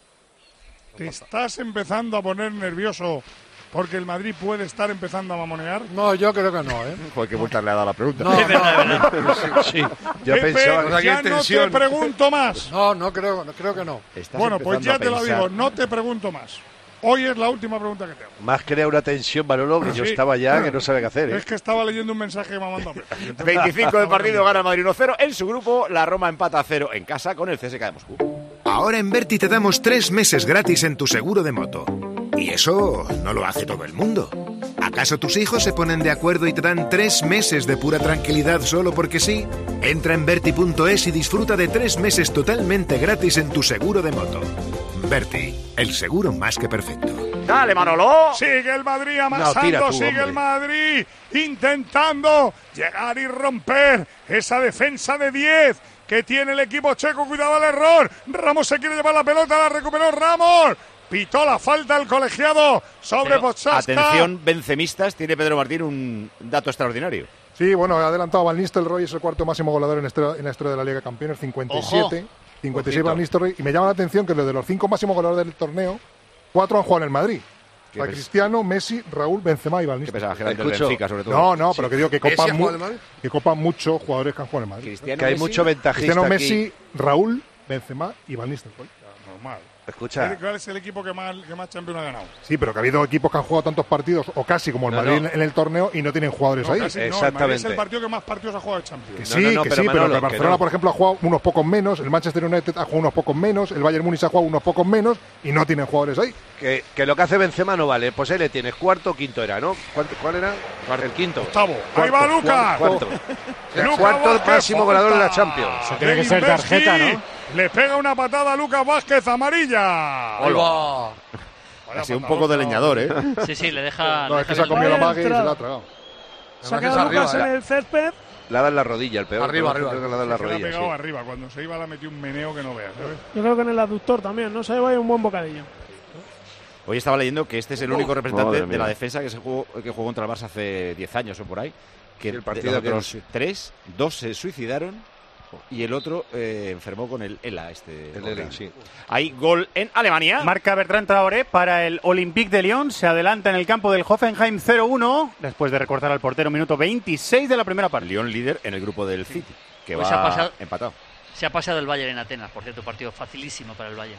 ¿Te estás empezando a poner nervioso porque el Madrid puede estar empezando a mamonear? No, yo creo que no, ¿eh? Joder, qué vuelta le ha dado la pregunta. No, no, Sí, sí. Ya Pepe, pensaba que ya no te pregunto más. no, no creo, no creo que no. Estás Bueno, pues empezando ya a te lo pensar- digo, no te pregunto más. Hoy es la última pregunta que te hago. más crea una tensión, Manolo, que yo Sí. estaba ya que no sabe qué hacer. ¿eh? Es que estaba leyendo un mensaje que me ha mandado Pepe. veinticinco de partido, gana el Madrid uno cero. En su grupo, la Roma empata a cero en casa con el C S K de Moscú. Ahora en Berti te damos tres meses gratis en tu seguro de moto. Y eso no lo hace todo el mundo. ¿Acaso tus hijos se ponen de acuerdo y te dan tres meses de pura tranquilidad solo porque sí? Entra en Berti punto es y disfruta de tres meses totalmente gratis en tu seguro de moto. Berti, el seguro más que perfecto. ¡Dale, Manolo! Sigue el Madrid No, amasando, tira tú, sigue hombre. el Madrid intentando llegar y romper esa defensa de diez que tiene el equipo checo. Cuidado al error. Ramos se quiere llevar la pelota, la recuperó Ramos. Pitó la falta el colegiado sobre Pero, Podsaska. atención, bencemistas, tiene Pedro Martín un dato extraordinario. Sí, bueno, ha adelantado Van Nistelrooy, es el cuarto máximo goleador en la historia, en la historia de la Liga de Campeones, cincuenta y siete. Ojo. cincuenta y seis Ojito. Van Nistelrooy. Y me llama la atención que de los cinco máximos goleadores del torneo, cuatro han jugado en el Madrid. O sea, pes- Cristiano, Messi, Raúl, Benzema y Van Que Nistelrooy. pensaba que era del Escucho. Benfica, sobre todo. No, no, pero que digo que ¿Messi ha copan, mu- jugado en el Madrid? que copan muchos jugadores que han jugado en el Madrid. Cristiano, Que hay Messi. mucho ventajista Cristiano, aquí. Messi, Raúl, Benzema y Van Nistelrooy. Normal. Escucha, ¿Cuál es el equipo que más, que más Champions ha ganado? Sí, pero que ha habido equipos que han jugado tantos partidos, o casi como el No, Madrid no. en- en el torneo, y no tienen jugadores No, ahí. casi no, el Madrid Exactamente. es el partido que más partidos ha jugado de Champions. Que No, sí, no, no, que pero sí, pero Manolo, que el que Barcelona, no. por ejemplo, ha jugado unos pocos menos, el Manchester United ha jugado unos pocos menos, el Bayern Múnich ha jugado unos pocos menos y no tienen jugadores ahí. que, que lo que hace Benzema no vale. Pues ahí le tienes cuarto o quinto era, ¿no? ¿Cuánto- ¿Cuál era? El quinto. Octavo. Ahí va Lucas. Cuarto. Lucas Cuarto Vázquez, máximo goleador de la falta. Champions. Eso tiene que ser Inversi tarjeta, ¿no? Le pega una patada a Lucas Vázquez, amarilla. Ahí va. Ha sido un poco de leñador, ¿eh? Sí, sí, le deja. No, le es que deja se ha comido el- la Vaya mague y se entrada. la ha tragado. Se ha Además quedado es Lucas arriba, en ¿eh? el césped. La da en la rodilla, el peor. Arriba, Creo arriba. que la da en la Se le ha rodilla, pegado sí. arriba. Cuando se iba, la metió un meneo que no veas, ¿sabes? Yo creo que en el aductor también, ¿no? Se vaya un buen bocadillo. Hoy estaba leyendo que este es el único representante madre de mía. la defensa que se jugó, que jugó contra el Barça hace diez años o por ahí. Que Sí, el de partido los, que de nos- los tres, dos se suicidaron y el otro eh, enfermó con el ELA. Este, El L A, sí. Hay gol en Alemania. Marca Bertrand Traoré para el Olympique de Lyon. Se adelanta en el campo del Hoffenheim cero uno. Después de recortar al portero, minuto veintiséis de la primera parte. Lyon líder en el grupo del City, que Pues va se ha pasado- empatado. Se ha pasado el Bayern en Atenas, por cierto, partido facilísimo para el Bayern.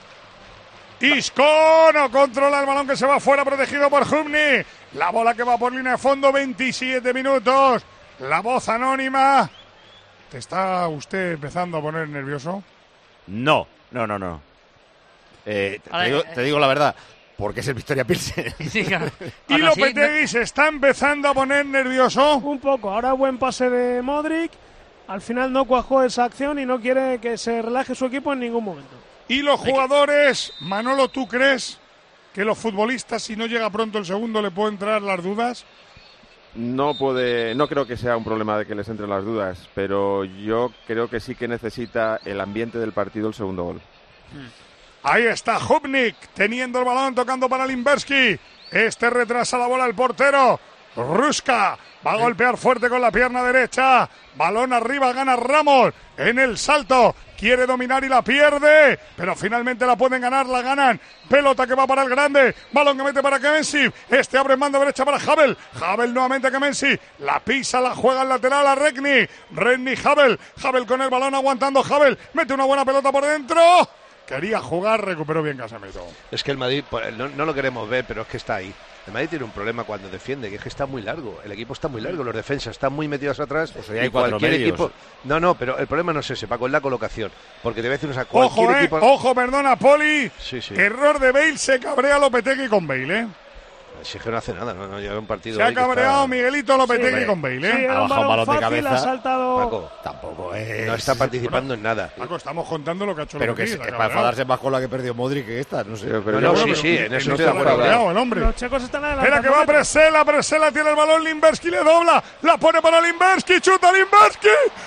Isco no controla el balón que se va fuera, protegido por Humni. La bola que va por línea de fondo, veintisiete minutos. La voz anónima. ¿Te está usted empezando a poner nervioso? No, no, no, no. Eh, te, Ahora, digo, eh, te digo la verdad. Porque es el Victoria Pilsen. Sí, claro. Y Lopetegui se está empezando a poner nervioso. Un poco. Ahora buen pase de Modric. Al final no cuajó esa acción y no quiere que se relaje su equipo en ningún momento. Y los jugadores, Manolo, ¿tú crees que los futbolistas, si no llega pronto el segundo, le pueden entrar las dudas? No puede, no creo que sea un problema de que les entren las dudas, pero yo creo que sí que necesita el ambiente del partido el segundo gol. Ahí está Hubnik teniendo el balón, tocando para Limberski. Este retrasa la bola el portero. Ruska va a golpear fuerte con la pierna derecha. Balón arriba, gana Ramos en el salto. Quiere dominar y la pierde, pero finalmente la pueden ganar, la ganan. Pelota que va para el grande. Balón que mete para Kemensi. Este abre en banda derecha para Havel. Havel nuevamente a Kemensi. La pisa, la juega al lateral a Regni. Regni, Havel. Havel con el balón aguantando. Havel mete una buena pelota por dentro. Quería jugar, recuperó bien Casemiro. Es que el Madrid, no, no lo queremos ver, pero es que está ahí. El Madrid tiene un problema cuando defiende, que es que está muy largo. El equipo está muy largo, los defensas están muy metidos atrás. Pues hay cualquier medios. equipo. No, no, pero el problema no es ese, Paco, es la colocación. Porque te voy a decir una cosa. Ojo, eh, equipo... ojo, perdona, Poli. Sí, sí. Error de Bale, se cabrea Lopetegui con Bale, ¿eh? Si es que no hace nada, no, no lleva un partido. Se ha cabreado está... Miguelito Lopetegui sí, con Bale, ¿eh? Sí, ha bajado un balón de cabeza. Ha saltado... Paco, tampoco es. No está participando en nada. Paco, estamos contando lo que ha hecho Pero que, es, que para enfadarse más con la que perdió Modric que esta, no sé. Pero, pero no, no, sí, sí, en eso estoy de acuerdo. El hombre. Los checos están adelantando. Espera que va Presela, Presela tiene el balón, Limberski le dobla, la pone para Limberski, chuta Limberski.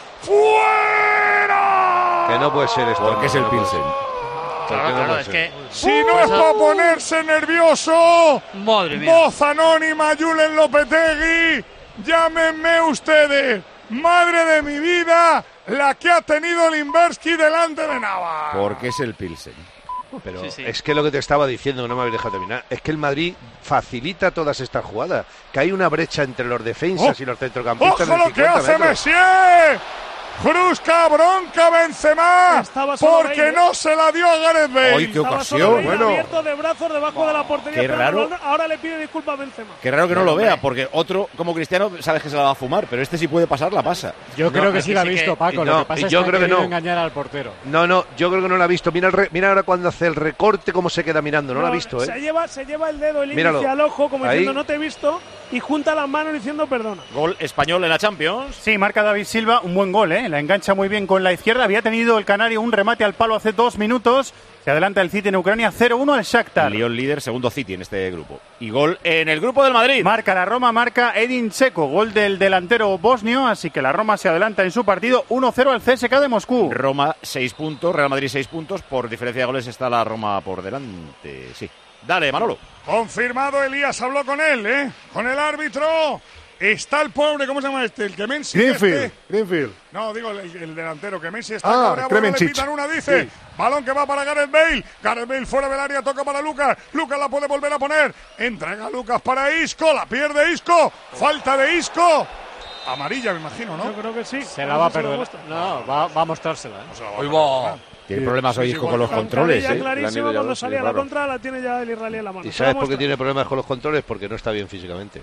¡Fuera! Que no puede ser esto. Porque es el Pilsen. Claro, claro, es que... Si no es para ponerse nervioso, madre mía. Voz anónima, Julen Lopetegui, llámenme ustedes, madre de mi vida, la que ha tenido Limberski delante de Navas. Porque es el Pilsen. Pero sí, sí. es que lo que te estaba diciendo, que no me habéis dejado terminar, es que el Madrid facilita todas estas jugadas, que hay una brecha entre los defensas oh. y los centrocampistas. ¡Ojo lo que hace Messier! Kruska, bronca, Benzema, porque Bale, no se la dio a Gareth Bale. ¡Ay, qué ocasión! Bueno, abierto de brazos debajo de la portería. Qué raro. Ahora le pide disculpas a Benzema. Qué raro que no lo vea, porque otro, como Cristiano, sabes que se la va a fumar, pero este si puede pasar, la pasa. Yo creo no, que sí la ha visto, que... Paco. No, lo que pasa yo es que creo ha que no. engañar al portero. No, no, yo creo que no la ha visto. Mira, el re... Mira ahora cuando hace el recorte, cómo se queda mirando. No, no la ha visto, ¿eh? Se lleva, se lleva el dedo, el Míralo. índice al ojo, como Ahí. diciendo no te he visto, y junta las manos diciendo perdona. Gol español en la Champions. Sí, marca David Silva, un buen gol, ¿eh? La engancha muy bien con la izquierda. Había tenido el canario un remate al palo hace dos minutos. Se adelanta el City en Ucrania cero uno al Shakhtar. Lyon líder, segundo City en este grupo. Y gol en el grupo del Madrid. Marca la Roma, marca Edin Dzeko, gol del delantero bosnio, así que la Roma se adelanta en su partido uno cero al C S K de Moscú. Roma seis puntos, Real Madrid seis puntos. Por diferencia de goles está la Roma por delante. Sí. Dale, Manolo. Confirmado, Elías habló con él, ¿eh? Con el árbitro. Está el pobre, ¿cómo se llama este? El Kemensi. Greenfield. Este. Greenfield. No, digo el, el delantero. Kemensi está ah, cabreado. Le pitan una, dice. Sí. Balón que va para Gareth Bale. Gareth Bale fuera del área, toca para Lucas. Lucas la puede volver a poner. Entrega Lucas para Isco. La pierde Isco. Falta de Isco. Amarilla, me imagino, ¿no? Yo creo que sí. Se la va a perder. No, va, va a mostrársela. ¿eh? No se la va a Hoy va. Tiene sí, problemas hoy sí, Isco con los controles. Ya ¿eh? clarísimo, cuando ya salía a la contra la tiene ya el israelí en la mano. ¿Y sabes por qué tiene problemas con los controles? Porque no está bien físicamente.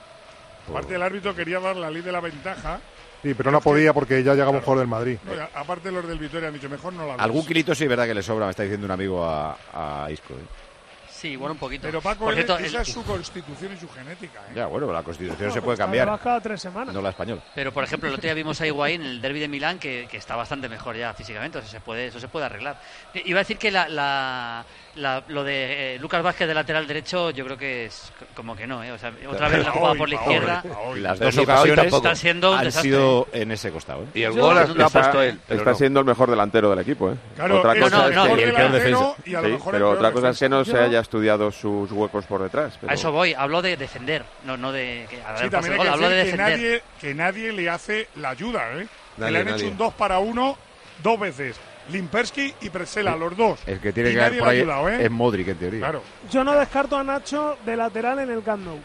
Aparte el árbitro quería dar la ley de la ventaja. Sí, pero no podía porque ya llegaba un jugador del Madrid. No, ya, aparte los del Vitoria han dicho mejor no la ves. Algún kilito sí es verdad que le sobra, me está diciendo un amigo a, a Isco. ¿eh? Sí, bueno, un poquito. Pero Paco, Por cierto, esa el... es su constitución y su genética. ¿eh? Ya, bueno, la constitución no, se puede pues cambiar. Cada tres semanas. No la española. Pero, por ejemplo, el otro día vimos a Higuaín en el derbi de Milán que, que está bastante mejor ya físicamente. O sea, se puede, eso se puede arreglar. Iba a decir que la, la, la, lo de eh, Lucas Vázquez de lateral derecho yo creo que es como que no. ¿eh? O sea, otra vez la jugada por la izquierda. Las dos ocasiones está siendo un han desastre. sido en ese costado. ¿eh? Y el gol lo ha puesto él. Está no. siendo el mejor delantero del equipo. ¿eh? Claro, otra cosa no, no, es no, que, el peor defensa. Y a lo sí, mejor pero otra cosa es que no Yo... se haya estudiado sus huecos por detrás. Pero... A eso voy, hablo de defender, no, no de... Que, a sí, también hay gol, que hablo de decir que defender. nadie, que nadie le hace la ayuda, ¿eh? Nadie, que le han nadie. hecho un dos para uno dos veces. Limperski y Presela, los dos. El que tiene y que haber por ahí ayudado, ¿eh? es Modric, en teoría. Claro. Yo no descarto a Nacho de lateral en el Camp Nou.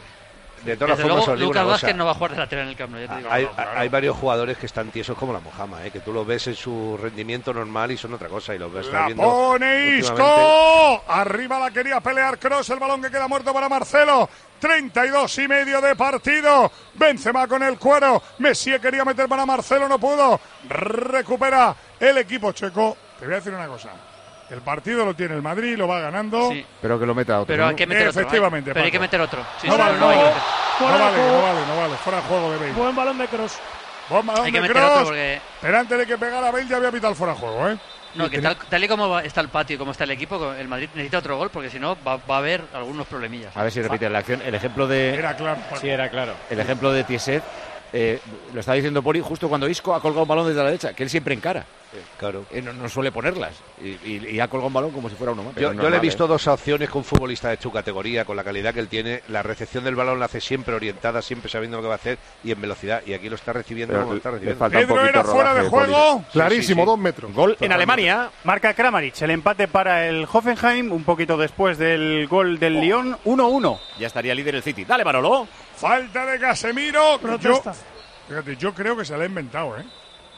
De todas Desde formas, luego, os digo Lucas una cosa. Vázquez no va a jugar de lateral en el Camp Nou, ya te digo. Hay, no, claro. hay varios jugadores que están tiesos como la Mojama, ¿eh? Que tú los ves en su rendimiento normal y son otra cosa y los ves La viendo pone Isco. Arriba la quería pelear Kroos. El balón que queda muerto para Marcelo. treinta y dos y medio de partido. Benzema con el cuero. Messi quería meter para Marcelo, no pudo. Recupera el equipo checo. Te voy a decir una cosa. El partido lo tiene el Madrid, lo va ganando. Sí. Pero que lo meta otro. Pero hay que meter Eh, otro. efectivamente, ¿eh? Pero hay Paco. que meter otro. Sí, no, sí, vale, no, no, hay que vale, meter. no Fuera de vale, juego. no vale, no vale. Fuera de juego de Bale. Buen balón de Kroos. Buen balón Hay que de meter otro Kroos. porque- Pero antes de que pegara Bale ya había pitado el fuera de juego, ¿eh? No, que tal, tal y como va- está el patio y como está el equipo, el Madrid necesita otro gol porque si no va, va a haber algunos problemillas. A ver si repite la acción. El ejemplo de. Era claro. Paco. Sí, era claro. El ejemplo de Tieset, eh, lo está diciendo Poli justo cuando Isco ha colgado un balón desde la derecha, que él siempre encara. Claro. Eh, no, no suele ponerlas. Y, y- y ha colgado un balón como si fuera uno más. Yo, Pero yo le he normal, visto ¿eh? dos opciones con un futbolista de su categoría, con la calidad que él tiene. La recepción del balón la hace siempre orientada, siempre sabiendo lo que va a hacer y en velocidad. Y aquí lo está recibiendo Pero como lo está le recibiendo. falta un Pedro poquito era fuera de rodaje, juego. Poli. Clarísimo, sí, sí. dos metros. Gol en Alemania. Marca Kramaric, el empate para el Hoffenheim, un poquito después del gol del Lyon, uno uno. Ya estaría líder el City. Dale, Manolo. Falta de Casemiro. Yo, Protesta. fíjate, yo creo que se la ha inventado, ¿eh?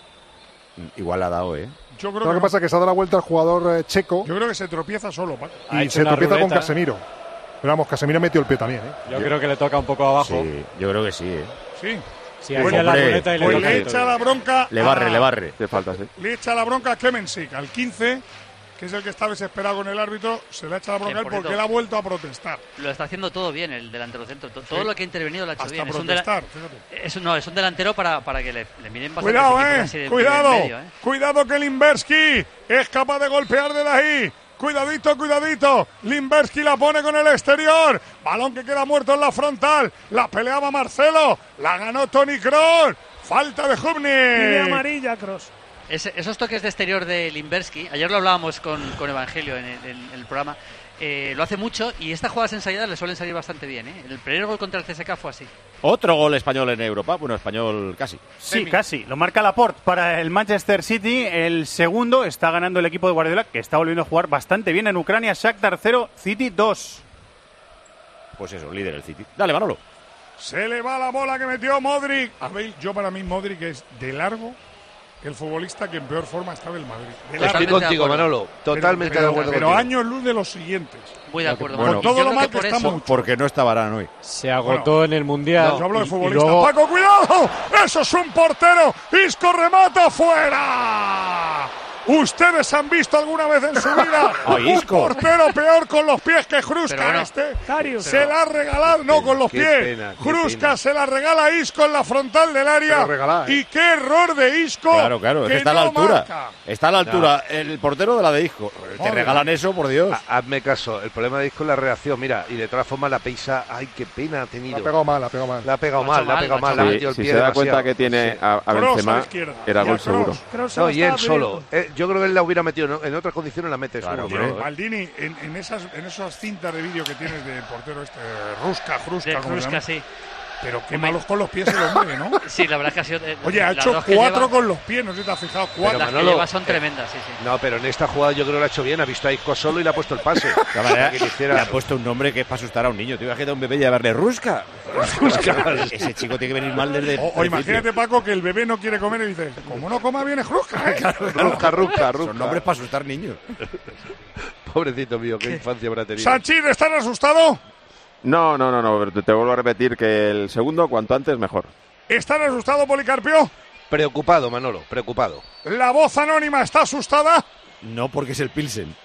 Igual ha dado, ¿eh? Yo creo Lo que, que pasa es que se ha dado la vuelta al jugador eh, checo yo creo que se tropieza solo, Paco. Ha y hecho se una tropieza con ruleta. Casemiro. Pero vamos, Casemiro metió el pie también, ¿eh? Yo creo que le toca un poco abajo. Sí, yo creo que sí, ¿eh? Sí. Sí, Pues, hacía la hombre, ruleta y le Pues toca le el echa toque. la bronca. Le barre, a- le barre. Te falta, sí. Le echa la bronca a Clemensic, al quince, que es el que está desesperado con el árbitro. Se le echa la bronca a él por porque cierto, él ha vuelto a protestar. Lo está haciendo todo bien el delantero centro. To- Todo Sí. lo que ha intervenido lo ha hecho Hasta bien. Es un, dela- protestar, fíjate. es un- no, es un delantero para, para que le, le miren bastante. Cuidado, equipos eh. así de- Cuidado. de medio, eh. Cuidado que Limberski es capaz de golpear de ahí. Cuidadito, cuidadito. Limberski la pone con el exterior. Balón que queda muerto en la frontal. La peleaba Marcelo. La ganó Toni Kroos. Falta de Y de Hubnik. amarilla, Kroos. Ese- esos toques de exterior de Limberski, ayer lo hablábamos con, con Evangelio en el, en el programa, eh, lo hace mucho y estas jugadas ensayadas le suelen salir bastante bien. ¿eh? El primer gol contra el C S K fue así. Otro gol español en Europa. Bueno, español casi. Sí, casi. Lo marca Laporte para el Manchester City. El segundo está ganando el equipo de Guardiola, que está volviendo a jugar bastante bien en Ucrania. Shakhtar cero, City dos. Pues eso, líder el City. Dale, Manolo. Se le va la bola que metió Modric. A ver, yo para mí Modric es de largo el futbolista que en peor forma está del Madrid. De largo. Estoy contigo, Manolo. Pero- Totalmente pero, de acuerdo Pero contigo. años luz de los siguientes. Muy de acuerdo. Bueno, Con todo Yo lo creo mal que que por estamos. eso- Porque no está Varane hoy. Se agotó en el Mundial. Yo hablo de y- y futbolistas. luego- Paco, cuidado. Eso es un portero. Isco remata fuera. ¿Ustedes han visto alguna vez en su vida Ay, un Isco. portero peor con los pies que Hruska? Pero bueno, este Karius. se la ha regalado, no con los Qué pies. pena, qué Hruska pena. se la regala a Isco en la frontal del área. Pero regalada, ¿eh? Y qué error de Isco. Claro, claro, es que está a la no altura. marca. Está a la altura el portero de la de Isco. Te Joder. regalan eso, por Dios. Ha- Hazme caso, el problema de Isco es la reacción. Mira, y de todas formas la Peisa, ay, qué pena ha La tenido. ha pegado mal, la ha pegado mal. La ha pegado Lo ha mal, hecho la ha mal, pegado lo ha mal, le ha hecho metido el Si pie se da demasiado. cuenta que tiene a, a Kroos a la Benzema, izquierda. era Y a gol seguro. Kroos. Kroos se No, la y él estaba solo. pidiendo. Eh, yo creo que él la hubiera metido, ¿no? En otras condiciones la mete Claro, seguro. hombre. ¿no? Maldini, en, en esas, en esas cintas de vídeo que tienes del portero este, Ruska, Hruska, De como se Hruska, llama. sí. Pero qué Hombre. malos con los pies el hombre, ¿no? Sí, la verdad es que ha sido. eh, Oye, ha las hecho dos que cuatro lleva- con los pies, no sé si te has fijado, cuatro. Las que Manolo, lleva son eh, tremendas, sí, sí. No, pero en esta jugada yo creo que lo ha hecho bien. Ha visto a Isco solo y le ha puesto el pase. De todas maneras, Que le hiciera- le ha puesto un nombre que es para asustar a un niño. Te imaginas a un bebé y llamarle Rusca. Ese chico tiene que venir mal desde. O, o imagínate, Paco, que el bebé no quiere comer y dice, como no coma bien es Hruska, ¿eh? Rusca, rusca, Son rusca. nombres para asustar niños. Pobrecito mío, qué infancia habrá tenido. Sanchís, ¿estás asustado? No, no, no, no, pero te, te vuelvo a repetir que el segundo, cuanto antes, mejor. ¿Estás asustado, Policarpio? Preocupado, Manolo, preocupado. ¿La voz anónima está asustada? No, porque es el Pilsen.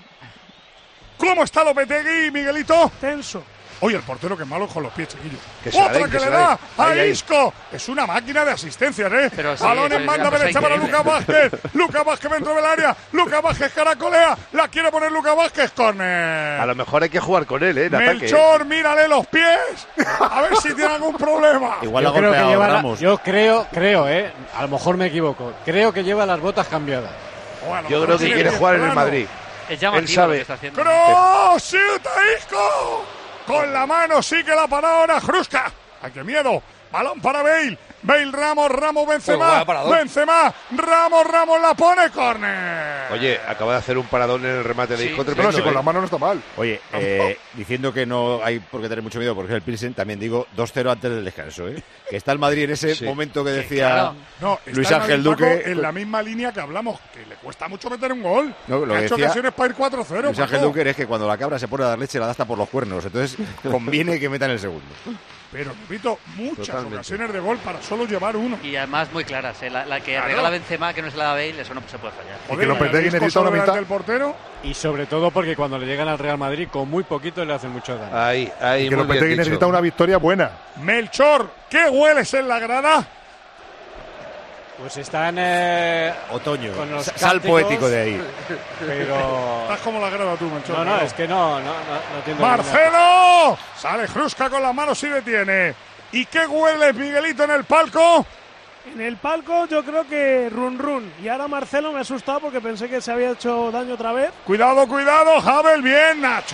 ¿Cómo está Lopetegui, Miguelito? Tenso. Oye, el portero que malo con los pies, chiquillo. Que se la Otra den, que, que le se la da den. a Ahí, ahí. Isco. Es una máquina de asistencias, ¿eh? Pero sí, Balón en sí, banda sí, derecha sí, para sí. Lucas Vázquez. Lucas Vázquez dentro del área. Lucas Vázquez caracolea. La quiere poner Lucas Vázquez. A Corner. lo mejor hay que jugar con él, ¿eh? En ataque. Melchor, mírale los pies. A ver si tiene algún problema. Igual Yo ha creo que golpeado lleva la- Ramos. yo creo, creo, eh, a lo mejor me equivoco. Creo que lleva las botas cambiadas. Bueno, Yo creo que tiene quiere bien jugar en el plano. Madrid. Es llamativo Él sabe. lo que está haciendo. ¡Cross! ¡Chuta Isco! Con la mano sigue la parada ahora Hruska. ¡Ay, qué miedo! Balón para Bale. Bale, Ramos, Ramos, Benzema. Pues vaya paradón. Benzema, Ramos, Ramos la pone, córner. Oye, acaba de hacer un paradón en el remate de Sí. Isco Pero tremendo, si con ¿eh? la mano no está mal. Oye, eh, diciendo que no hay por qué tener mucho miedo porque es el Pilsen, también digo dos cero antes del descanso, ¿eh? Que está el Madrid en ese Sí. momento que decía claro. No, está Luis el Ángel Madrid, Paco, Duque. en la misma línea que hablamos, que le cuesta mucho meter un gol. No, lo que ha que hecho decía ocasiones para ir cuatro cero. Luis Ángel Paco. Duque es que cuando la cabra se pone a dar leche la da hasta por los cuernos. Entonces conviene que metan el segundo. pero repito, muchas Totalmente. ocasiones de gol para solo llevar uno. Y además muy claras, ¿eh? la, la que Claro. regala Benzema, que no es la de Bale, eso no se puede fallar. Y que Lopetegui necesita una mitad. del portero. Y sobre todo porque cuando le llegan al Real Madrid con muy poquito le hacen mucho daño. Ahí, ahí, Y que muy bien Lopetegui dicho. necesita una victoria buena. Melchor, ¿qué hueles en la grada? Pues están eh, Otoño. con los Sal cánticos, poético de ahí. Pero Estás como la grada tú, Melchor. no, no, es que no, no, no, no entiendo. ¡Marcelo! Sale Hruska con las manos y detiene. ¿Y qué huele Miguelito en el palco? En el palco yo creo que run run. Y ahora Marcelo me ha asustado porque pensé que se había hecho daño otra vez. Cuidado, cuidado, Havel, bien, Nacho.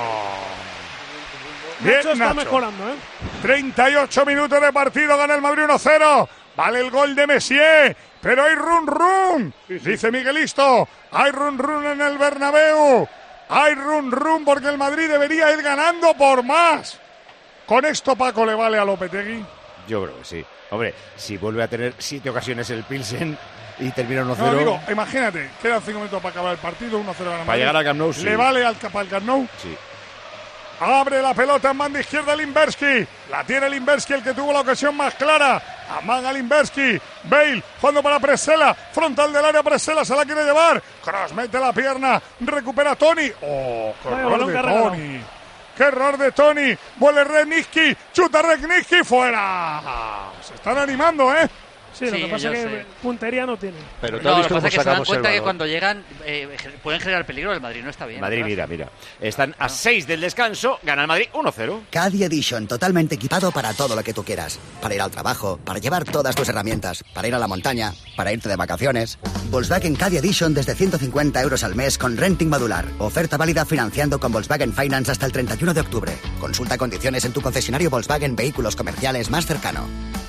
Bien, Nacho está Nacho. mejorando, ¿eh? treinta y ocho minutos de partido, gana el Madrid uno cero. Vale el gol de Messier, pero hay run run. Dice Miguelisto, hay run run en el Bernabéu. Hay run run porque el Madrid debería ir ganando por más. ¿Con esto, Paco, le vale a Lopetegui? Yo creo que sí. Hombre, si vuelve a tener siete ocasiones el Pilsen y termina uno No, cero. digo, imagínate, quedan cinco minutos para acabar el partido, uno cero gana el Para Madrid. llegar al Camp Nou, sí. ¿Le vale al, para el Camp Nou? Sí. Abre la pelota en banda izquierda Limberski. La tiene Limberski, el que tuvo la ocasión más clara. Amaga Limberski. Bale jugando para Presela. Frontal del área, Presela se la quiere llevar. Cross mete la pierna. Recupera Tony. ¡Oh, qué Vaya error balón de que ha regalado. Tony! ¡Qué error de Tony! Vuelve Redniski. Chuta Redniski. ¡Fuera! Se están animando, ¿eh? Sí, lo Sí, que pasa yo es que sé. puntería no tiene. Pero tú No, has lo visto que pasa cómo es que se dan sacamos el cuenta que balón. cuando llegan eh, pueden generar peligro. El Madrid no está bien. Madrid, atrás. mira, mira. Están a seis del descanso, gana el Madrid uno cero. Caddy Edition, totalmente equipado para todo lo que tú quieras. Para ir al trabajo, para llevar todas tus herramientas, para ir a la montaña, para irte de vacaciones. Volkswagen Caddy Edition desde ciento cincuenta euros al mes con renting modular. Oferta válida financiando con Volkswagen Finance hasta el treinta y uno de octubre. Consulta condiciones en tu concesionario Volkswagen Vehículos Comerciales más cercano.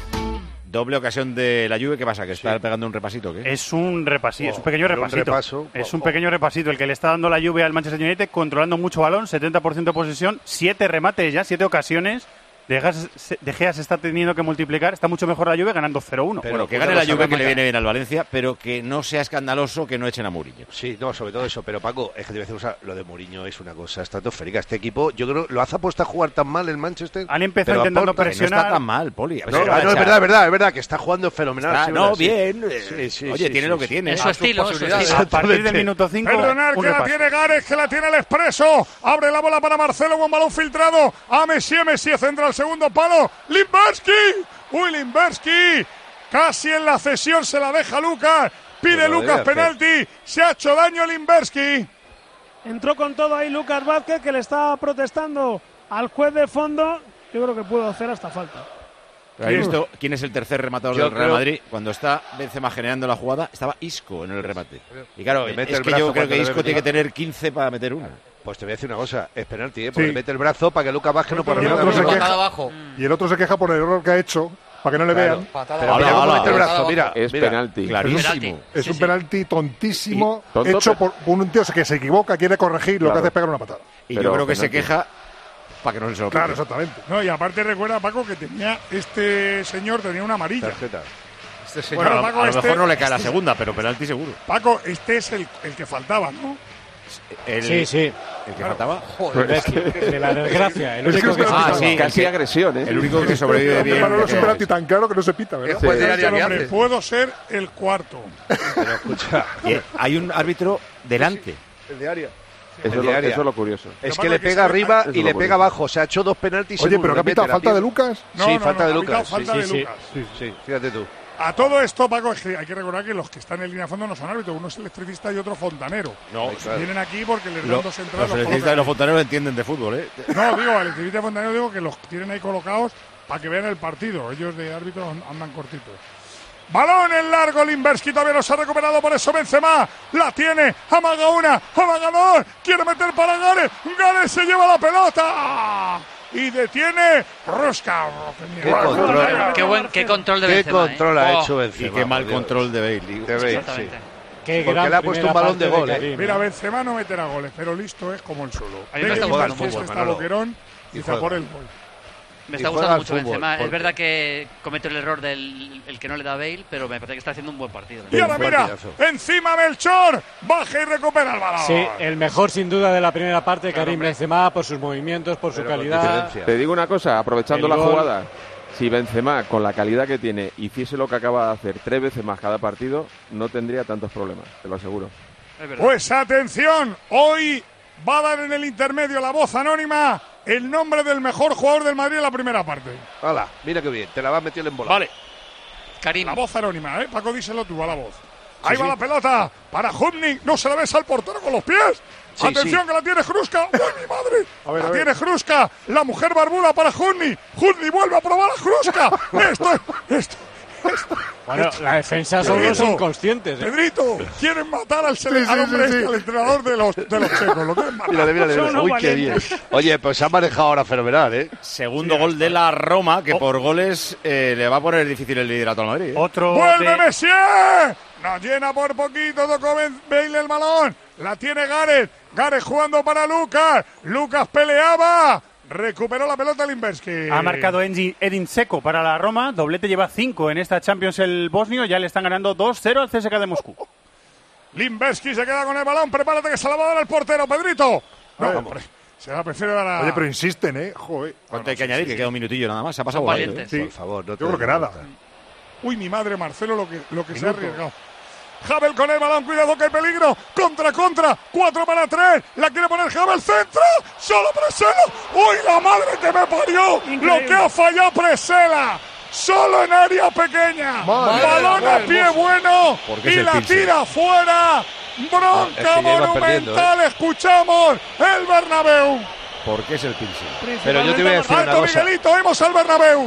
Doble ocasión de la Juve, ¿qué pasa? ¿Que está pegando un repasito? ¿qué? Es un repasito, es un Oh, pequeño pero un repasito. repaso. Es un Oh, pequeño repasito el que le está dando la Juve al Manchester United, controlando mucho balón, setenta por ciento de posesión, siete remates ya, siete ocasiones. De Gea, de Gea se está teniendo que multiplicar, está mucho mejor la Juve ganando cero uno. Bueno, que gane la Juve, que le viene bien al Valencia, pero que no sea escandaloso que no echen a Mourinho. Sí, no, sobre todo eso. Pero Paco, es que te voy a decir una cosa, lo de Mourinho es una cosa estratosférica. Este equipo, yo creo, ¿lo hace apuesta a jugar tan mal el Manchester? Han empezado Pero intentando aporta. presionar. No está tan mal, Poli. A ver No, si lo va ah, a no, es echar. verdad, es verdad, es verdad, que está jugando fenomenal. Está- sí, no, verdad, sí. bien. Sí, sí, Oye, sí, tiene sí, lo que sí. tiene. En su a estilo, en su posibilidades. estilo. A partir del minuto cinco, Perdonar, un que la repaso. tiene Gares, que la tiene el Expreso. Abre la bola para Marcelo, buen balón filtrado. A Messier, Messier centra el segundo palo. Limberski. Uy, Limberski. Casi en la cesión se la deja Lucas. Pide Pero Lucas debe hacer. penalti. Se ha hecho daño Limberski. Entró con todo ahí Lucas Vázquez, que le está protestando al juez de fondo. Yo creo que pudo hacer hasta falta. ¿Has visto quién es el tercer rematador Yo del Real creo- Madrid? Cuando está Benzema generando la jugada, estaba Isco en el remate. Y claro, Le mete es el que brazo yo creo cuando que le Isco ve tiene que venir. tener quince para meter una. Pues te voy a decir una cosa, es penalti, ¿eh? Porque Sí. le mete el brazo para que Lucas Vázquez no pueda Y el, rematar. otro se Patada queja, abajo. y el otro se queja por el error que ha hecho, para que no le Claro. vean. Pero Hola, mira cómo hola. mete el brazo, mira. Es mira. penalti. Clarísimo. Es un penalti tontísimo, Y- tonto, hecho pero- por un tío que se equivoca, quiere corregir, lo que Claro. hace es pegar una patada. Y Pero yo creo que se penalti. queja para que no se lo Claro, pille. exactamente. No, y aparte recuerda, Paco, que tenía este señor tenía una amarilla. Tarjeta. Este Bueno, señor. a lo, Paco, a lo este- mejor no le cae la este- segunda, pero penalti seguro. Paco, este es el, el que faltaba, ¿no? El, Sí, sí. El que faltaba. De la desgracia. El Es que único es que penalti. Ah, sí, Casi el que- agresión, ¿eh? El único que sobrevive bien. Manolo, es un penalti tan claro que no se pita, ¿verdad? ¿Qué juez Dice del área el que hombre, hace? puedo ser el cuarto. Pero escucha, Y hay un árbitro delante. el de área. Eso, es El lo, de área. eso es lo curioso. Es Pero que le Paco, que pega sabe- arriba Eso y lo le curioso. pega abajo. Se ha hecho dos penaltis. Oye, en pero uno. ¿qué ha pitado? Le mete la ¿Falta de pierna. Lucas? No, Sí, no, falta no, de ha pitado Lucas. falta Sí, de sí, Lucas. sí, sí, fíjate tú. A todo esto, Paco, es que hay que recordar que los que están en línea de fondo no son árbitros. Uno es electricista y otro fontanero. No, Ay, claro. Vienen aquí porque les Lo- dan dos entradas. los los electricistas y colocan los ahí. fontaneros entienden de fútbol, ¿eh? No, digo, al electricista y fontanero digo que los tienen ahí colocados para que vean el partido. Ellos de árbitros andan cortitos. Balón en largo, Limberski todavía no se ha recuperado, por eso Benzema la tiene, amaga una, amaga dos, quiere meter para Gares, Gares se lleva la pelota y detiene Hruska. Qué control. Qué buen qué control de ¿Qué Benzema. control ¿eh? ha Oh, hecho Y Benzema? qué mal por Dios. control de Bale. De Bale, sí. Exactamente. Qué Porque gran le ha puesto un primera balón de parte gol, ¿eh? Karim, Mira, Benzema no meterá goles, pero listo es como el suelo. A mí me Ve está que gustando Limberski fútbol, está Manolo. boquerón y Y está por juega. el gol. Me está gustando mucho Benzema. Es verdad que comete el error del el que no le da Bale, pero me parece que está haciendo un buen partido. Y ahora mira, encima Melchor, baja y recupera el balón. Sí, el mejor sin duda de la primera parte, Karim Benzema, por sus movimientos, por su calidad. Te digo una cosa, aprovechando El la gol. jugada, si Benzema, con la calidad que tiene, hiciese lo que acaba de hacer tres veces más cada partido, no tendría tantos problemas, te lo aseguro. Pues atención, hoy va a dar en el intermedio la voz anónima el nombre del mejor jugador del Madrid en la primera parte. Hala, mira qué bien, te la vas a meter en bola. Vale. Karim. La voz anónima, ¿eh? Paco, díselo tú a la voz. Ahí Sí, va sí. la pelota para Hubnik. No se la ves al portero con los pies. Sí, Atención sí. que la tiene Hruska. ¡Uy, mi madre! A ver, la a ver. tiene Hruska. La mujer barbuda para Hubnik. Hubnik vuelve a probar a Hruska. esto, esto, esto. Bueno, la defensa son los Pedrito, inconscientes. ¿eh? Pedrito, quieren matar al, sele- Sí, sí, al hombre sí, este, sí. al entrenador de los, de los checos. Lo quieren matar. Mírale, mírale, Son mírale. unos Uy, qué bien. valientes. Oye, pues se ha manejado ahora fenomenal, ¿eh? Segundo gol de la Roma, que por goles eh, le va a poner difícil el liderato al Madrid. ¿eh? Otro ¡Vuelve de- Messi! Nos llena por poquito, tocó Ben- Bale el balón. La tiene Gareth. Gareth jugando para Lucas. Lucas peleaba. Recuperó la pelota Limberski. Ha marcado Edin Edin Dzeko para la Roma. Doblete lleva cinco en esta Champions el bosnio. Ya le están ganando dos cero al C S K de Moscú. Limberski se queda con el balón. Prepárate que se la va a dar el portero, Pedrito. No, Vale. hombre. Se la prefiere dar a... Oye, pero insisten, ¿eh? Joder. ¿Cuánto hay que añadir? Que queda un minutillo nada más. Se ha pasado Son volando, ¿eh? valientes. Sí. Por favor, no te Yo creo que des nada. cuenta. Uy, mi madre, Marcelo, lo que, lo que se ha Minuto. arriesgado. Havel con el balón, cuidado que hay peligro. Contra, contra. Cuatro para tres. La quiere poner Havel, centro. Solo Presela. Uy, la madre que me parió. Increíble. Lo que ha fallado Presela. Solo en área pequeña. Madre Balón mía, a pie bueno. Porque es Y el la Pilsen. tira fuera. Ah, es Bronca que ya iban monumental. perdiendo, Escuchamos el Bernabéu. Porque es el Pilsen. Pero yo te voy a decir una Alto cosa. Miguelito, vamos al Bernabéu.